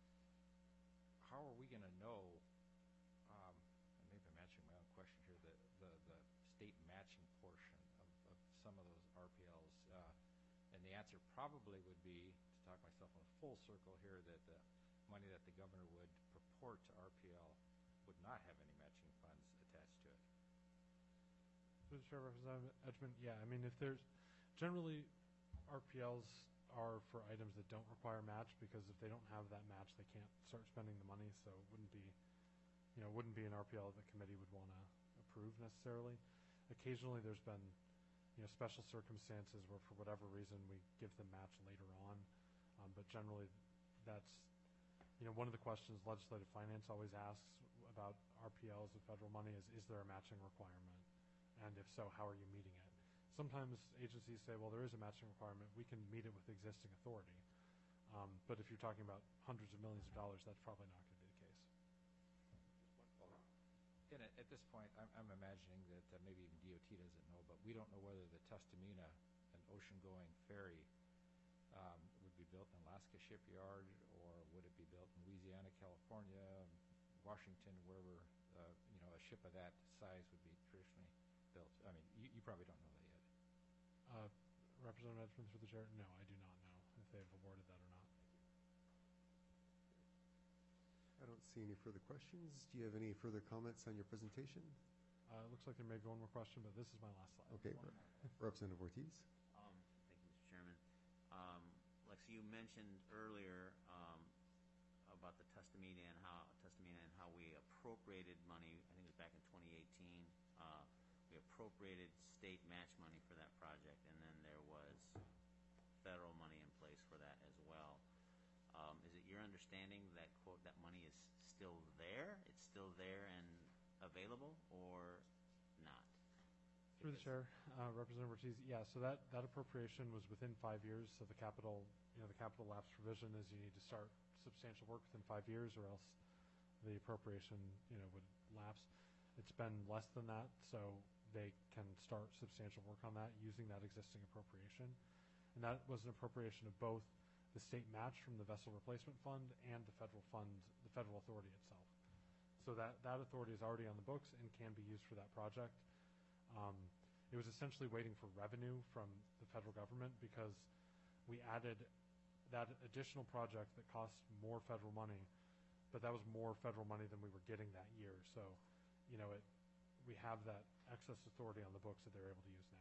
how are we going to know? Um, and maybe I'm answering my own question here. The the, the state matching portion of, of some of those R P Ls, uh, and the answer probably would be, to talk myself in a full circle here, that the money that the governor would purport to R P L would not have any matching funds attached to it. Through the chair, Representative Edgman, yeah, I mean, if there's, generally, R P Ls are for items that don't require match, because if they don't have that match, they can't start spending the money, so it wouldn't be, you know, wouldn't be an R P L that the committee would want to approve necessarily. Occasionally, there's been, you know, special circumstances where for whatever reason we give them match later on, um, but generally, that's, you know, one of the questions legislative finance always asks about R P Ls of federal money is, is there a matching requirement? And if so, how are you meeting it? Sometimes agencies say, well, there is a matching requirement. We can meet it with existing authority. Um, but if you're talking about hundreds of millions of dollars, that's probably not going to be the case. And at, at this point, I'm, I'm imagining that uh, maybe even D O T doesn't know, but we don't know whether the Tustamina, an ocean-going ferry, um, would be built in Alaska Shipyard, or would it be built in Louisiana, California, Washington, wherever uh, you know a ship of that size would be traditionally built. I mean, you, you probably don't know that yet. Uh, Representative Edgman through the chair, no, I do not know if they've awarded that or not. I don't see any further questions. Do you have any further comments on your presentation? Uh, it looks like there may be one more question, but this is my last slide. Okay, Representative Ortiz. Um, thank you, Mister Chairman. Um, Lexi, you mentioned earlier um, about the Tustamina and how Tustamina and how we appropriated money. I think it was back in twenty eighteen. Uh, we appropriated state match money for that project, and then there was federal money in place for that as well. Um, is it your understanding that, quote, that money is still there? It's still there and available, or not? Through the chair, uh, Representative Ortiz, yeah, so that, that appropriation was within five years, so the capital, you know, the capital lapse provision is you need to start substantial work within five years or else the appropriation, you know, would lapse. It's been less than that, so they can start substantial work on that using that existing appropriation. And that was an appropriation of both the state match from the vessel replacement fund and the federal fund, the federal authority itself. So that, that authority is already on the books and can be used for that project. Um, it was essentially waiting for revenue from the federal government because we added that additional project that cost more federal money, but that was more federal money than we were getting that year. So, you know, it, we have that excess authority on the books that they're able to use now.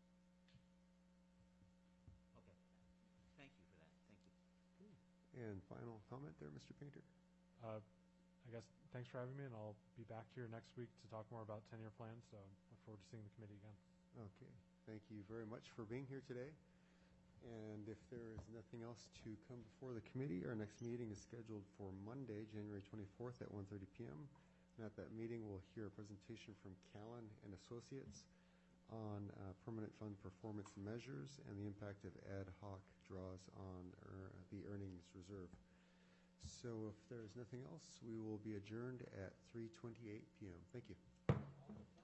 Okay. Thank you for that. Thank you. And final comment there, Mister Painter? Uh, I guess thanks for having me, and I'll be back here next week to talk more about ten-year plans, so look forward to seeing the committee again. Okay. Thank you very much for being here today. And if there is nothing else to come before the committee, our next meeting is scheduled for Monday, January twenty-fourth at one thirty p m And at that meeting, we'll hear a presentation from Callan and Associates on uh, permanent fund performance measures and the impact of ad hoc draws on er, the earnings reserve. So if there's nothing else, we will be adjourned at three twenty-eight p m Thank you. all.